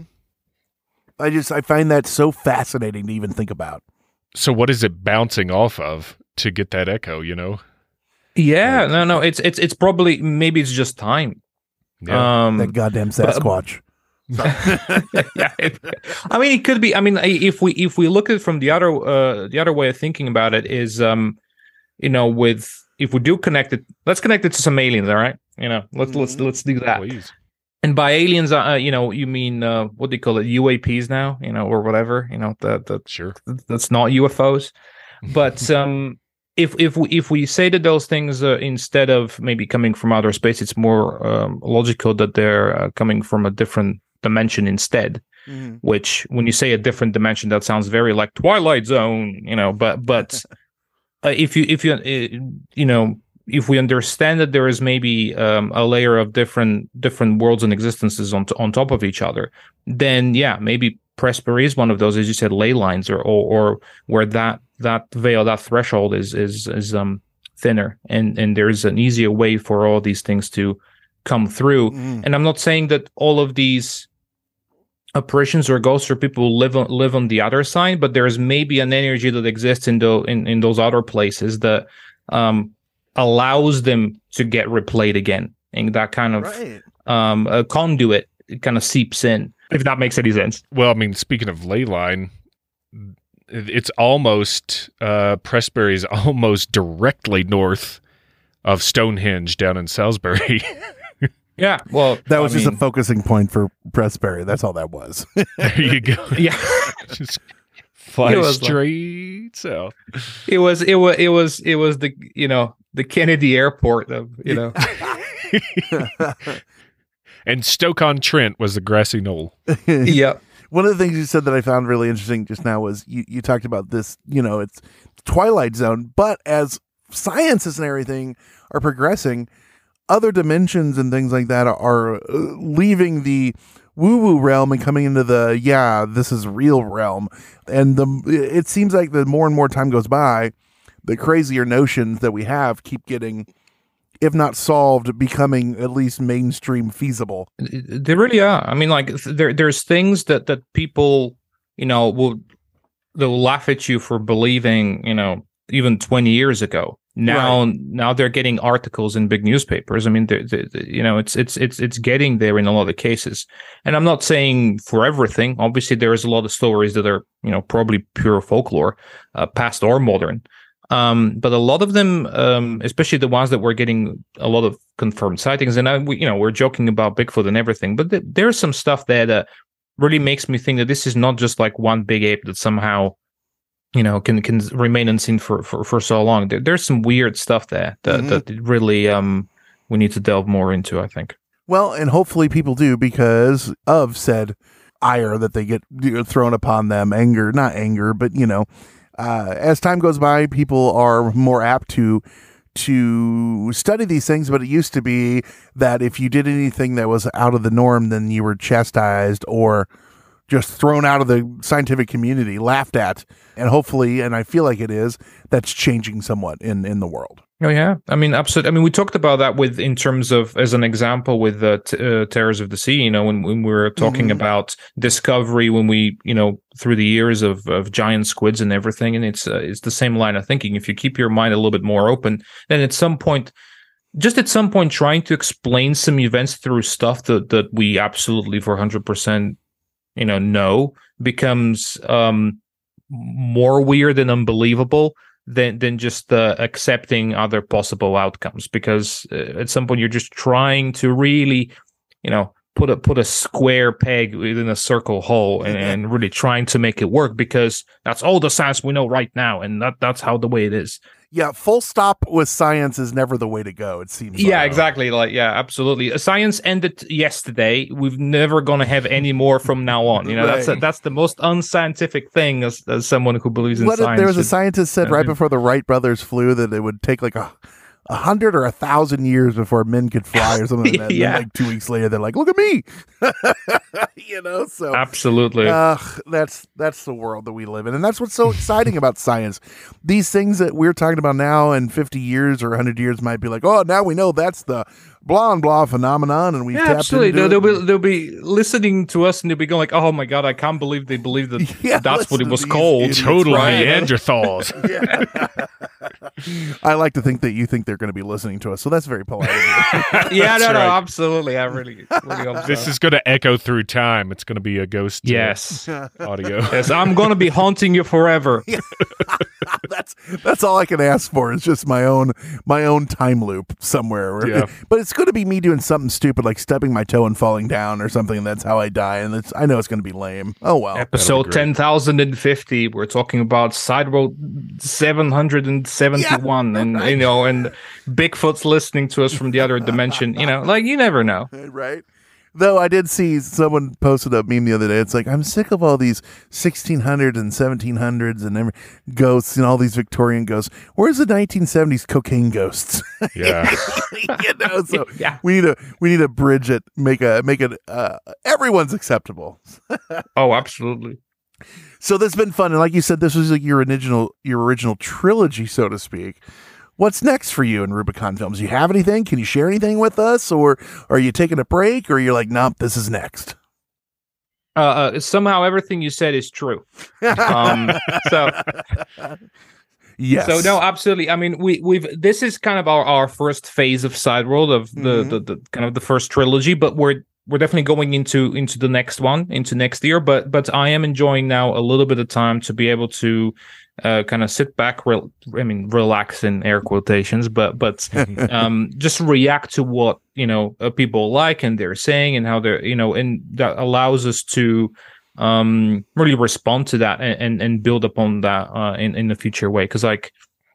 I just I find that so fascinating to even think about. So what is it bouncing off of to get that echo, you know? Yeah, like, no, no, it's it's it's probably maybe it's just time. Yeah. Um, that goddamn Sasquatch. But, yeah, it, I mean, it could be. I mean, if we if we look at it from the other uh, the other way of thinking about it is, um, you know, with if we do connect it, let's connect it to some aliens, all right? You know, let's mm-hmm. let's let's do that. Please. And by aliens, uh, you know, you mean uh, what do you call it, U A Ps now, you know, or whatever, you know, that that sure that's not U F Os. But um, if if we if we say that those things uh, instead of maybe coming from outer space, it's more um, logical that they're uh, coming from a different dimension instead. Mm-hmm. Which, when you say a different dimension, that sounds very like Twilight Zone, you know. But but uh, if you if you uh, you know. if we understand that there is maybe um, a layer of different different worlds and existences on t- on top of each other, then yeah, maybe Pressbury is one of those, as you said, ley lines, or or, or where that that veil, that threshold is is is um thinner, and and there's an easier way for all these things to come through. Mm. And I'm not saying that all of these apparitions or ghosts or people live on live on the other side, but there's maybe an energy that exists in the in, in those other places that um. allows them to get replayed again, and that kind of right. um, a conduit kind of seeps in, if that makes any sense. Well, I mean, speaking of ley line, it's almost uh, Pressbury's almost directly north of Stonehenge down in Salisbury. Yeah, well, that was I just mean, a focusing point for Pressbury. That's all that was. There you go. Yeah. Just fly straight like, south. It was it was it was it was the you know the Kennedy Airport of you know. And Stoke-on-Trent was the grassy knoll. Yeah. One of the things you said that I found really interesting just now was you, you talked about this, you know, it's Twilight Zone, but as sciences and everything are progressing, other dimensions and things like that are leaving the woo-woo realm and coming into the, yeah, this is real realm. And the it seems like the more and more time goes by, the crazier notions that we have keep getting, if not solved, becoming at least mainstream feasible. They really are. I mean, like there, there's things that, that people, you know, will they'll laugh at you for believing, you know, even twenty years ago. Now, right. now they're getting articles in big newspapers. I mean, they're, they're, you know, it's it's it's it's getting there in a lot of cases. And I'm not saying for everything. Obviously, there is a lot of stories that are, you know, probably pure folklore, uh, past or modern. Um, but a lot of them, um, especially the ones that were getting a lot of confirmed sightings, and I, we, you know, we're joking about Bigfoot and everything, but th- there's some stuff there that really makes me think that this is not just like one big ape that somehow, you know, can can remain unseen for, for, for so long. There, there's some weird stuff there that, mm-hmm. that really um we need to delve more into, I think. Well, and hopefully people do, because of said ire that they get you know, thrown upon them, anger, not anger, but, you know, uh, as time goes by, people are more apt to to study these things, but it used to be that if you did anything that was out of the norm, then you were chastised or just thrown out of the scientific community, laughed at. And hopefully, and I feel like it is, that's changing somewhat in, in the world. Oh, yeah. I mean, absolutely. I mean, we talked about that with, in terms of, as an example, with the t- uh, Terrors of the Sea, you know, when, when we were talking mm-hmm. about discovery, when we, you know, through the years of, of giant squids and everything. And it's, uh, it's the same line of thinking. If you keep your mind a little bit more open, then at some point, just at some point, trying to explain some events through stuff that, that we absolutely for one hundred percent, you know, know becomes um, more weird and unbelievable than than just uh, accepting other possible outcomes, because uh, at some point you're just trying to really, you know, put a put a square peg within a circle hole and, and really trying to make it work, because that's all the science we know right now, and that that's how the way it is. Yeah, full stop with science is never the way to go, it seems. Yeah, like. exactly. Like, yeah, absolutely. Science ended yesterday. We've never gonna have any more from now on. You know, Right. that's a, that's the most unscientific thing as, as someone who believes in What if science. there was a should- scientist said uh, right before the Wright brothers flew that it would take like a a hundred or a thousand years before men could fly or something like that. And Yeah. then, like two weeks later, they're like, "Look at me," you know. So Absolutely. uh, that's that's the world that we live in, and that's what's so exciting about science. These things that we're talking about now in fifty years or a hundred years might be like, "Oh, now we know that's the blah and blah phenomenon," and we've Yeah, tapped absolutely. into They'll, it. they'll be they'll be listening to us and they'll be going like, "Oh my god, I can't believe they believe that Yeah, that's what listen it was to these called." idiots. Total Right. Neanderthals. I like to think that you think they're going to be listening to us, so that's very polite. Of you. Yeah, no, That's no, right. absolutely. I really, really hope This so. is going to echo through time. It's going to be a ghost uh, Yes. audio. Yes, I'm gonna be haunting you forever. that's that's all I can ask for is just my own my own time loop somewhere. Where- Yeah. But it's going to be me doing something stupid like stubbing my toe and falling down or something. And that's how I die, and it's, I know it's going to be lame. Oh well. Episode great. ten thousand fifty, we're talking about Side Road seven hundred seventy-one, Yeah, and right. you know, and Bigfoot's listening to us from the other dimension. You know, like you never know. Right. Though I did see someone posted a meme the other day. It's like, I'm sick of all these sixteen hundreds and seventeen hundreds and every ghosts and all these Victorian ghosts. Where's the nineteen seventies cocaine ghosts? Yeah. you know, so Yeah. we need to we need to bridge it, make a make it uh, everyone's acceptable. Oh, absolutely. So this has been fun, and like you said, this was like your original your original trilogy, so to speak. What's next for you in Rubicon Films? You have anything? Can you share anything with us, or are you taking a break, or you're like, nope, this is next? Uh, uh, somehow everything you said is true. Um, so Yes. So no, absolutely. I mean, we we've this is kind of our, our first phase of Side Road of the, Mhm. the the kind of the first trilogy, but we're we're definitely going into into the next one, into next year. But but I am enjoying now a little bit of time to be able to uh, kind of sit back, re- I mean, relax in air quotations, but but um, just react to what you know uh, people like and they're saying and how they're you know, and that allows us to um really respond to that and and, and build upon that uh in in a future way, because like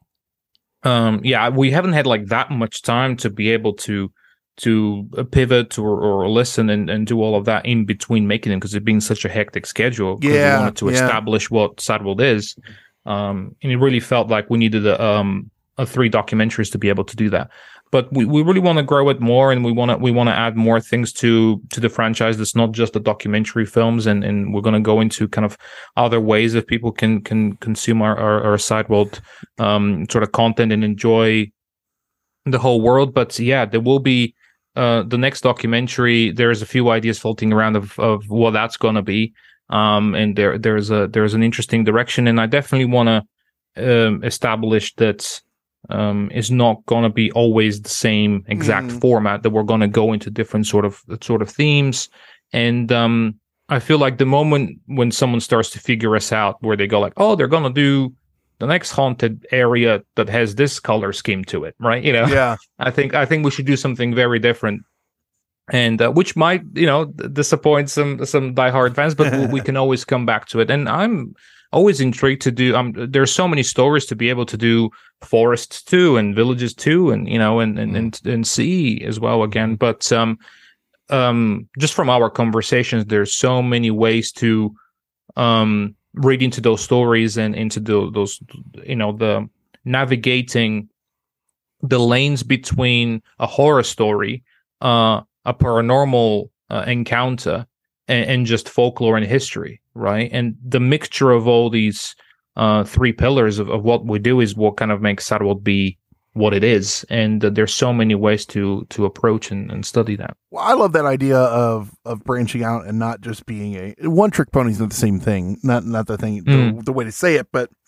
um yeah we haven't had like that much time to be able to to uh, pivot or, or listen and, and do all of that in between making them, because it's been such a hectic schedule. 'Cause Yeah, we wanted to yeah. establish what Sideworld is, um and it really felt like we needed a um a three documentaries to be able to do that. But we, we really want to grow it more, and we want to we want to add more things to to the franchise. That's not just the documentary films, and, and we're going to go into kind of other ways that people can can consume our our, our Sideworld um, sort of content and enjoy the whole world. But yeah, there will be uh, the next documentary. There's a few ideas floating around of of what that's going to be, um, and there there's a there's an interesting direction, and I definitely want to um, establish that. Um, is not going to be always the same exact Mhm. format, that we're going to go into different sort of sort of themes. And um, I feel like the moment when someone starts to figure us out, where they go like, oh, they're going to do the next haunted area that has this color scheme to it, right? You know, Yeah. I think I think we should do something very different, and uh, which might you know d- disappoint some some diehard fans, but we, we can always come back to it. And I'm always intrigued to do. Um, there's so many stories to be able to do forests too, and villages too, and you know, and and Mm. and, and sea as well again. But um, um, just from our conversations, there's so many ways to um read into those stories and into the, those you know the navigating the lanes between a horror story, uh, a paranormal uh, encounter, and, and just folklore and history, right? And the mixture of all these uh, three pillars of, of what we do is what kind of makes Sideworld be what it is. And uh, there's so many ways to to approach and, and study that. Well, I love that idea of of branching out and not just being a one trick pony is not the same thing. Not not the thing Mm. the, the way to say it, but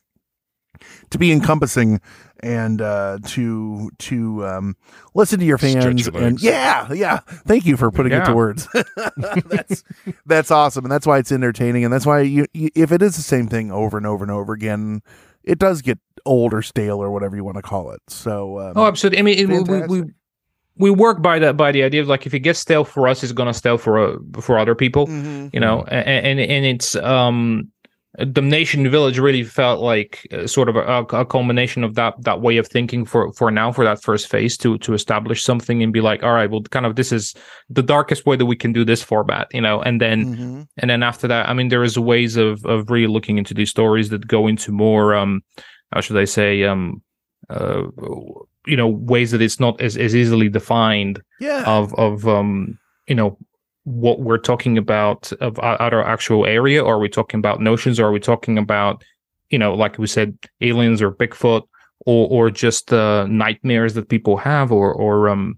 to be encompassing and uh, to to um, listen to your Stretch fans your and legs. yeah yeah. Thank you for putting it to Yeah. words. that's that's awesome, and that's why it's entertaining, and that's why you, you if it is the same thing over and over and over again, it does get old or stale or whatever you want to call it. So um, Oh, absolutely. I mean, it, we, we fantastic. we we work by the by the idea of like if it gets stale for us, it's gonna stale for uh, for other people. mhm. You know, and and, and it's um Damnation Village really felt like uh, sort of a, a culmination of that that way of thinking for for now, for that first phase, to to establish something and be like, all right, well, kind of this is the darkest way that we can do this format, you know, and then mm-hmm. and then after that, I mean, there is ways of of really looking into these stories that go into more, um, how should I say, um, uh, you know, ways that it's not as, as easily defined, yeah, of of um, you know, what we're talking about of our actual area, or are we talking about notions, or are we talking about, you know, like we said, aliens or Bigfoot, or or just uh, nightmares that people have, or or um,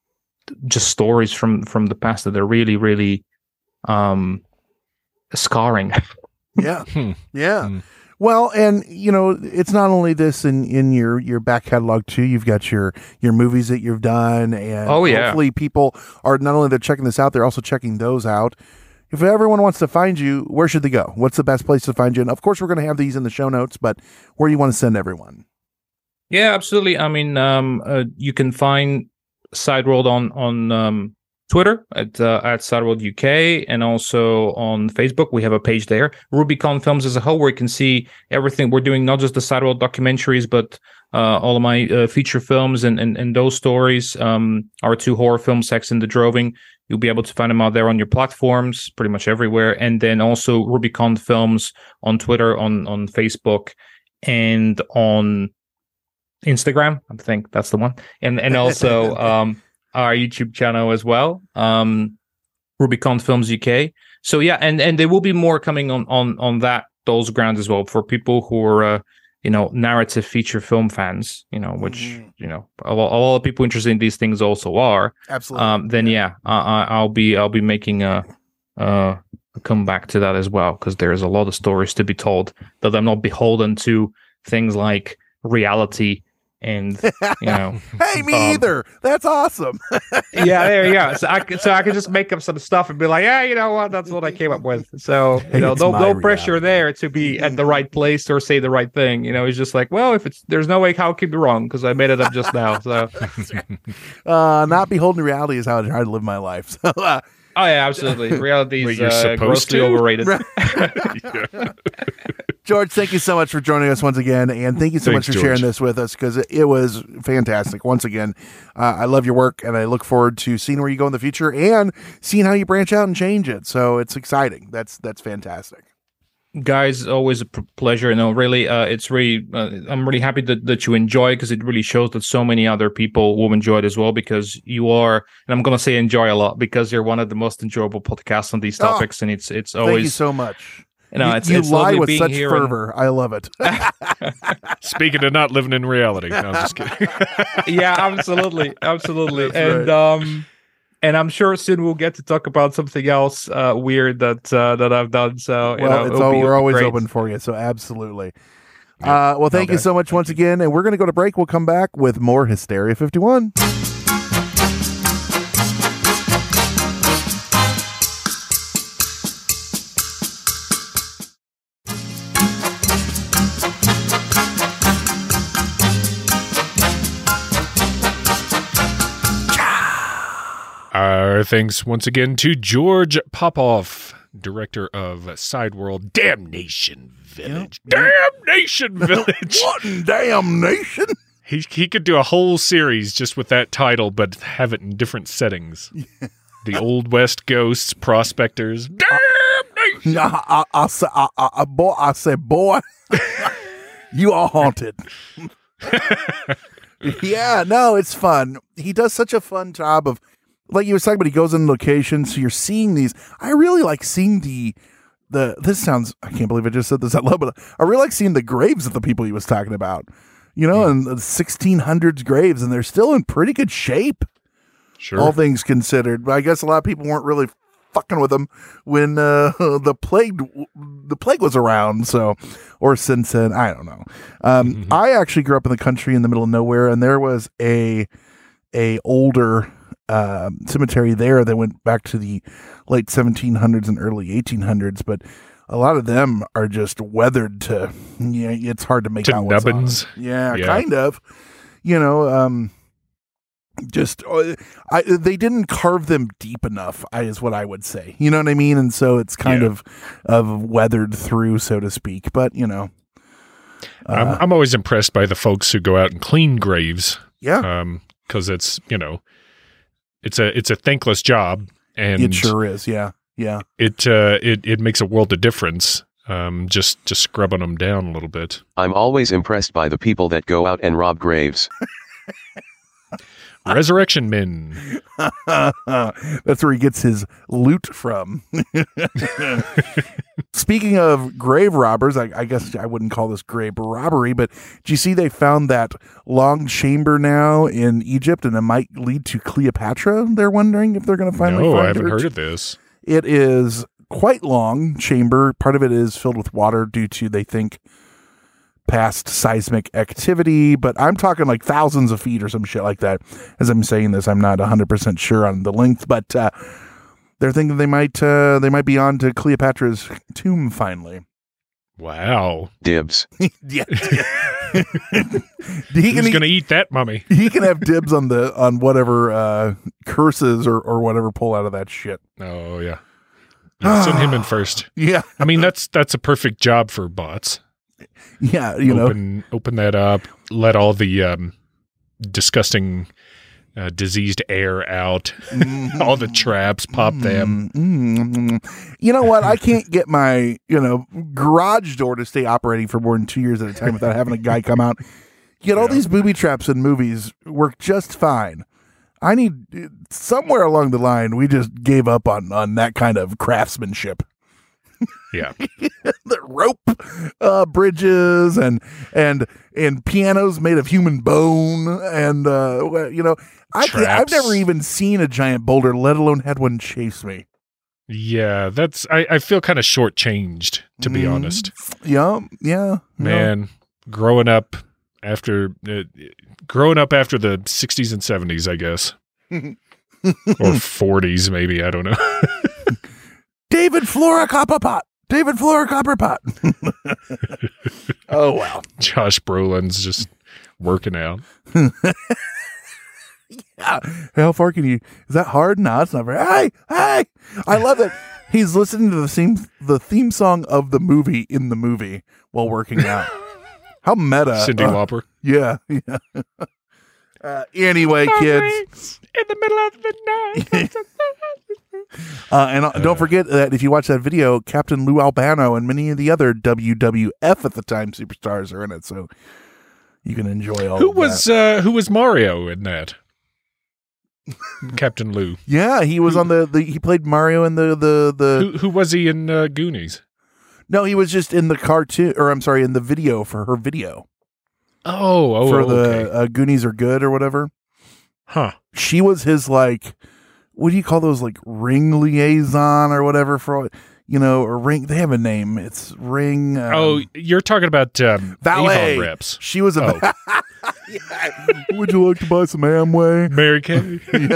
just stories from from the past that are really really um, scarring. Yeah, yeah. Well, and you know, it's not only this in, in your, your back catalog too. You've got your your movies that you've done, and oh, yeah. hopefully people are not only they're checking this out, they're also checking those out. If everyone wants to find you, where should they go? What's the best place to find you? And of course, we're going to have these in the show notes, but where do you want to send everyone? Yeah, absolutely. I mean, um, uh, you can find Sideworld on on um, Twitter at uh, at Sideworld U K, and also on Facebook. We have a page there, Rubicon Films as a whole, where you can see everything we're doing, not just the Sideworld documentaries, but uh, all of my uh, feature films and, and and those stories. Um, our two horror films, Sex and the Droving. You'll be able to find them out there on your platforms, pretty much everywhere. And then also Rubicon Films on Twitter, on on Facebook, and on Instagram. I think that's the one. And and also um, our YouTube channel as well, um, Rubicon Films U K. So yeah, and and there will be more coming on on on that those grounds as well for people who are uh, you know, narrative feature film fans, you know, which mm-hmm. you know a lot, a lot of people interested in these things also are. Absolutely. Um, then yeah, I, I'll be I'll be making a, a comeback to that as well, because there's a lot of stories to be told that I'm not beholden to things like reality. And you know, hey, me um, either. That's awesome. Yeah, there you go. So I could, so I could just make up some stuff and be like, yeah, you know what, that's what I came up with. So you hey, know, no, no pressure there to be at the right place or say the right thing. You know, it's just like, well, if it's there's no way how it could be wrong because I made it up just now. So, uh, not beholden to reality is how I try to live my life. So. Uh, Oh yeah, absolutely. Reality is uh, grossly to? overrated. Yeah. George, thank you so much for joining us once again, and thank you so Thanks, much for George. sharing this with us, because it, it was fantastic. Once again, uh, I love your work, and I look forward to seeing where you go in the future and seeing how you branch out and change it. So it's exciting. That's that's fantastic. Guys, always a p- pleasure. You know, really, uh, it's really, uh, I'm really happy that, that you enjoy it, because it really shows that so many other people will enjoy it as well, because you are, and I'm going to say enjoy a lot, because you're one of the most enjoyable podcasts on these topics, oh, and it's it's always. Thank you so much. You know, you, it's, you it's lie with being such here fervor. And... I love it. Speaking of not living in reality. No, I'm just kidding. Yeah, absolutely. Absolutely. That's and, right. um, And I'm sure soon we'll get to talk about something else uh, weird that uh, that I've done. So you well, know, it's all, be, we're always great. open for you. So absolutely. Yeah. Uh, well, thank okay. you so much once again. And we're going to go to break. We'll come back with more Hysteria fifty-one. Our thanks once again to George Popoff, director of Sideworld Damnation Village. Yep. Damnation Village. What in damnation? He he could do a whole series just with that title, but have it in different settings. Yeah. The Old West Ghosts, Prospectors. Damnation. I, I, I, say, I, I, boy, I say, boy, you are haunted. Yeah, no, it's fun. He does such a fun job of, like you were talking about, he goes in locations, so you're seeing these. I really like seeing the, the, this sounds, I can't believe I just said this out loud, but I really like seeing the graves of the people he was talking about, you know, and the sixteen hundreds graves, and they're still in pretty good shape. Sure. All things considered. But I guess a lot of people weren't really fucking with them when uh, the plague, the plague was around. So, or since then, I don't know. Um, mm-hmm. I actually grew up in the country in the middle of nowhere, and there was a, a older, Uh, cemetery there that went back to the late seventeen hundreds and early eighteen hundreds, but a lot of them are just weathered to, yeah, it's hard to make to out nubbins. what's on them. Yeah, yeah, kind of. You know, um, just uh, I, they didn't carve them deep enough, I, is what I would say. You know what I mean? And so it's kind Yeah. of of weathered through, so to speak. But you know, uh, I'm, I'm always impressed by the folks who go out and clean graves. yeah, Um, because it's you know, it's a it's a thankless job, and it sure is. Yeah, yeah. it uh, it it makes a world of difference. Um, just just scrubbing them down a little bit. I'm always impressed by the people that go out and rob graves. Resurrection men. That's where he gets his loot from. Speaking of grave robbers, I, I guess I wouldn't call this grave robbery, but do you see they found that long chamber now in Egypt, and it might lead to Cleopatra? They're wondering if they're going to finally No, find I haven't her. heard of this. It is quite long chamber. Part of it is filled with water due to, they think, past seismic activity, but I'm talking like thousands of feet or some shit like that. As I'm saying this, I'm not one hundred percent sure on the length, but uh, they're thinking they might uh, they might be on to Cleopatra's tomb finally. Wow. Dibs. Yeah. he Who's can going to eat, eat that mummy? he can have dibs on the on whatever uh, curses or, or whatever pull out of that shit. Oh, yeah. Yeah, send him in first. Yeah. I mean, that's that's a perfect job for bots. Yeah, you know. Open, open that up. Let all the um, disgusting, uh, diseased air out. All the traps, pop them. Mm-hmm. You know what? I can't get my, you know, garage door to stay operating for more than two years at a time without having a guy come out. Yet all Yeah. these booby traps in movies work just fine. I need somewhere along the line we just gave up on on that kind of craftsmanship. Yeah. The rope uh, bridges and and and pianos made of human bone, and uh, well, you know, I can't, I've Traps. never even seen a giant boulder, let alone had one chase me. Yeah, that's. I, I feel kind of shortchanged, to be Mm. honest. Yeah, yeah, Man, growing up after uh, growing up after the sixties and seventies, I guess, or forties, maybe. I don't know. David Flora Copperpot. David Flora Copperpot. Oh wow. Josh Brolin's just working out. Yeah. How far can you? Is that hard? No, it's not very. Hey, hey! I love that he's listening to the theme, the theme song of the movie in the movie while working out. How meta! Cyndi Uh, Lauper. Yeah, yeah. Uh, anyway, kids. In the middle of the night. Uh, and uh, don't forget that if you watch that video, Captain Lou Albano and many of the other W W F at the time superstars are in it, so you can enjoy all. Who of was that. uh, who was Mario in that? Captain Lou. Yeah, he was on the, the. He played Mario in the the the. Who who was he in uh, Goonies? No, he was just in the cartoon, or I'm sorry, in the video for her video Oh, oh, for oh, the okay. uh, Goonies Are Good or whatever. Huh. She was his like, what do you call those, like ring liaison or whatever for, you know, or ring. They have a name. It's ring. Um, Oh, you're talking about um, valet Avon reps. She was a. Oh. Yeah. Would you like to buy some Amway? Mary Kay.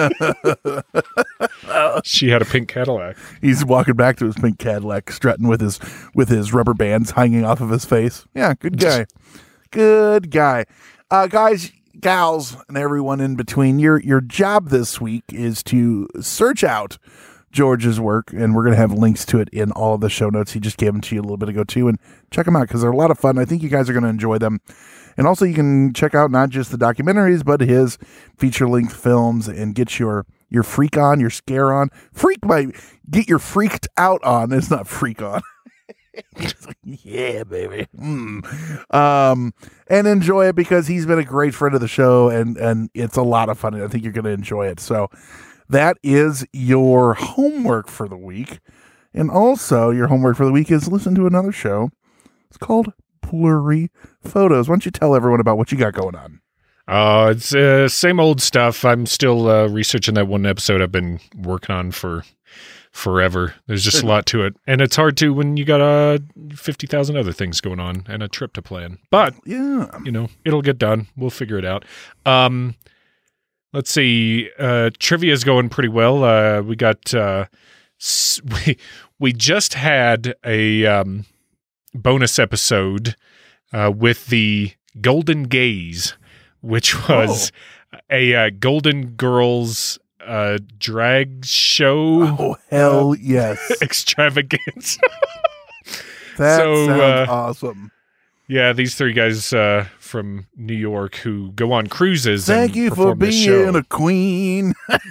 Yeah. She had a pink Cadillac. He's walking back to his pink Cadillac, strutting with his with his rubber bands hanging off of his face. Yeah, good guy. Good guy. Uh, guys, gals, and everyone in between, your your job this week is to search out George's work, and we're going to have links to it in all of the show notes. He just gave them to you a little bit ago, too, and check them out because they're a lot of fun. I think you guys are going to enjoy them. And also, you can check out not just the documentaries, but his feature-length films and get your your freak on, your scare on. Freak might get your freaked out on. It's not freak on. Yeah, baby. Mm. Um, and enjoy it because he's been a great friend of the show, and and it's a lot of fun. And I think you're going to enjoy it. So that is your homework for the week. And also, your homework for the week is listen to another show. It's called Blurry Photos. Why don't you tell everyone about what you got going on? Uh, it's uh, same old stuff. I'm still uh, researching that one episode I've been working on for forever. There's just a lot to it. And it's hard to when you got uh, fifty thousand other things going on and a trip to plan. But, Yeah. you know, it'll get done. We'll figure it out. Um, let's see. Uh, trivia is going pretty well. Uh, we got, uh, s- we, we just had a um, bonus episode uh, with the Golden Gaze, which was a uh, Golden Girls uh, drag show. Oh, hell uh, yes. extravaganza. That so, sounds uh, awesome. Yeah, these three guys uh, from New York who go on cruises. Thank and you for perform this show. being a queen.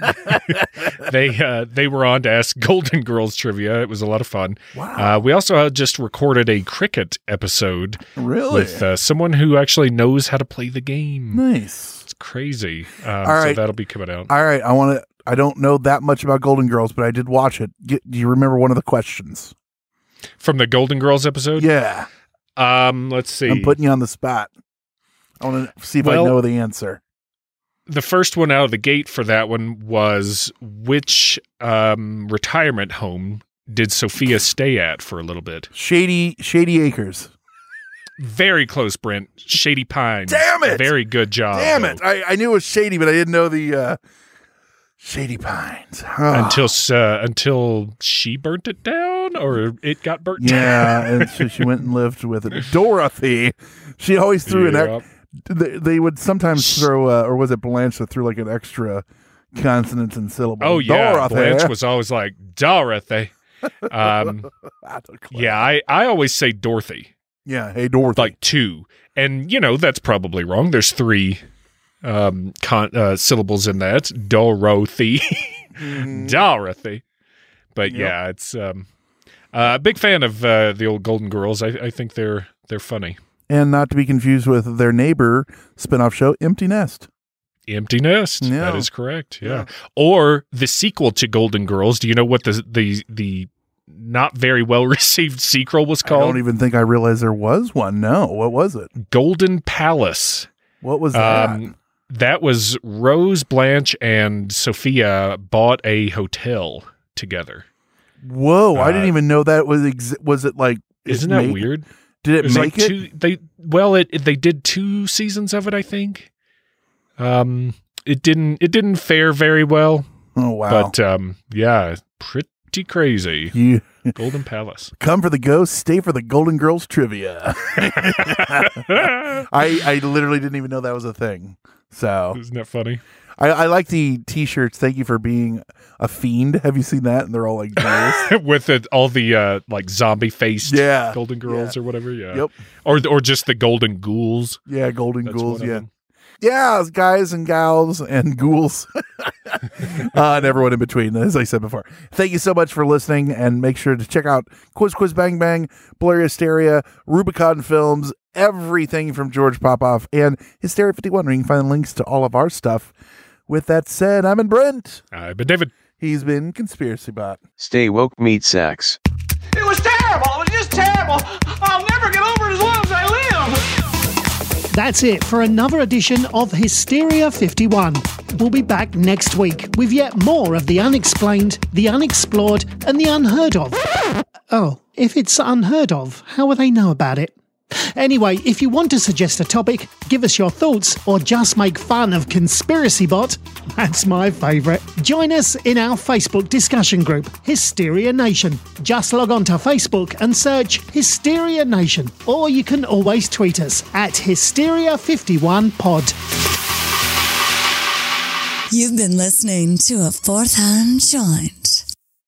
they uh, they were on to ask Golden Girls trivia. It was a lot of fun. Wow. Uh, we also uh, just recorded a cricket episode. Really? With uh, someone who actually knows how to play the game. Nice. It's crazy. Um, All right. So that'll be coming out. All right. I want to. I don't know that much about Golden Girls, but I did watch it. Get, do you remember one of the questions from the Golden Girls episode? Yeah. Um. Let's see. I'm putting you on the spot. I want to see if well, I know the answer. The first one out of the gate for that one was which um, retirement home did Sophia stay at for a little bit? Shady Shady Acres. Very close, Brent. Shady Pines. Damn it! Very good job. Damn though. it! I, I knew it was shady, but I didn't know the uh, Shady Pines. Oh. Until uh, until she burnt it down, or it got burnt yeah, down. and so she went and lived with it. Dorothy. She always threw Yep. an. Ex- they, they would sometimes throw, uh, or was it Blanche that threw like an extra consonant and syllable? Oh yeah, Dorothy. Blanche was always like Dorothy. Um, yeah, I I always say Dorothy. Yeah, hey Dorothy. Like two, and you know that's probably wrong. There's three um con- uh, syllables in that. Dorothy, mm-hmm. Dorothy. But Yep. yeah, it's um a uh, big fan of uh, the old Golden Girls. I, I think they're they're funny. And not to be confused with their neighbor spinoff show, Empty Nest. Empty Nest. Yeah. That is correct. Yeah. Yeah. Or the sequel to Golden Girls. Do you know what the the the not very well received sequel was called? I don't even think I realized there was one. No, what was it? Golden Palace. What was that? Um, that was Rose, Blanche, and Sophia bought a hotel together. Whoa, I uh, didn't even know that was. Ex- was it like? Isn't it that made- weird? Did it was make like it? Two, they well, it, it they did two seasons of it. I think. Um, it didn't. It didn't fare very well. Oh wow! But um, yeah, pretty crazy. You Golden Palace. come for the ghost, stay for the Golden Girls trivia. I I literally didn't even know that was a thing. So Isn't that funny? I, I like the T-shirts. Thank you for being a fiend. Have you seen that? And they're all like ghouls. With it, all the uh, like zombie faced Yeah. Golden Girls Yeah. or whatever. Yeah. Yep. Or or just the Golden Ghouls. Yeah, Golden That's Ghouls. one of Yeah. them. Yeah, guys and gals and ghouls uh, and everyone in between, as I said before. Thank you so much for listening, and make sure to check out Quiz Quiz Bang Bang, Blurry Hysteria, Rubicon Films, everything from George Popoff, and Hysteria fifty-one, where you can find links to all of our stuff. With that said, I'm in Brent. I've been David. He's been Conspiracy Bot. Stay woke, meat sacks. It was terrible. It was just terrible. I'll never get over it as long as I live. That's it for another edition of Hysteria fifty-one. We'll be back next week with yet more of the unexplained, the unexplored, and the unheard of. Oh, if it's unheard of, how will they know about it? Anyway, if you want to suggest a topic, give us your thoughts, or just make fun of Conspiracy Bot, that's my favourite. Join us in our Facebook discussion group, Hysteria Nation. Just log on to Facebook and search Hysteria Nation, or you can always tweet us at Hysteria fifty-one pod. You've been listening to a fourth hand joint.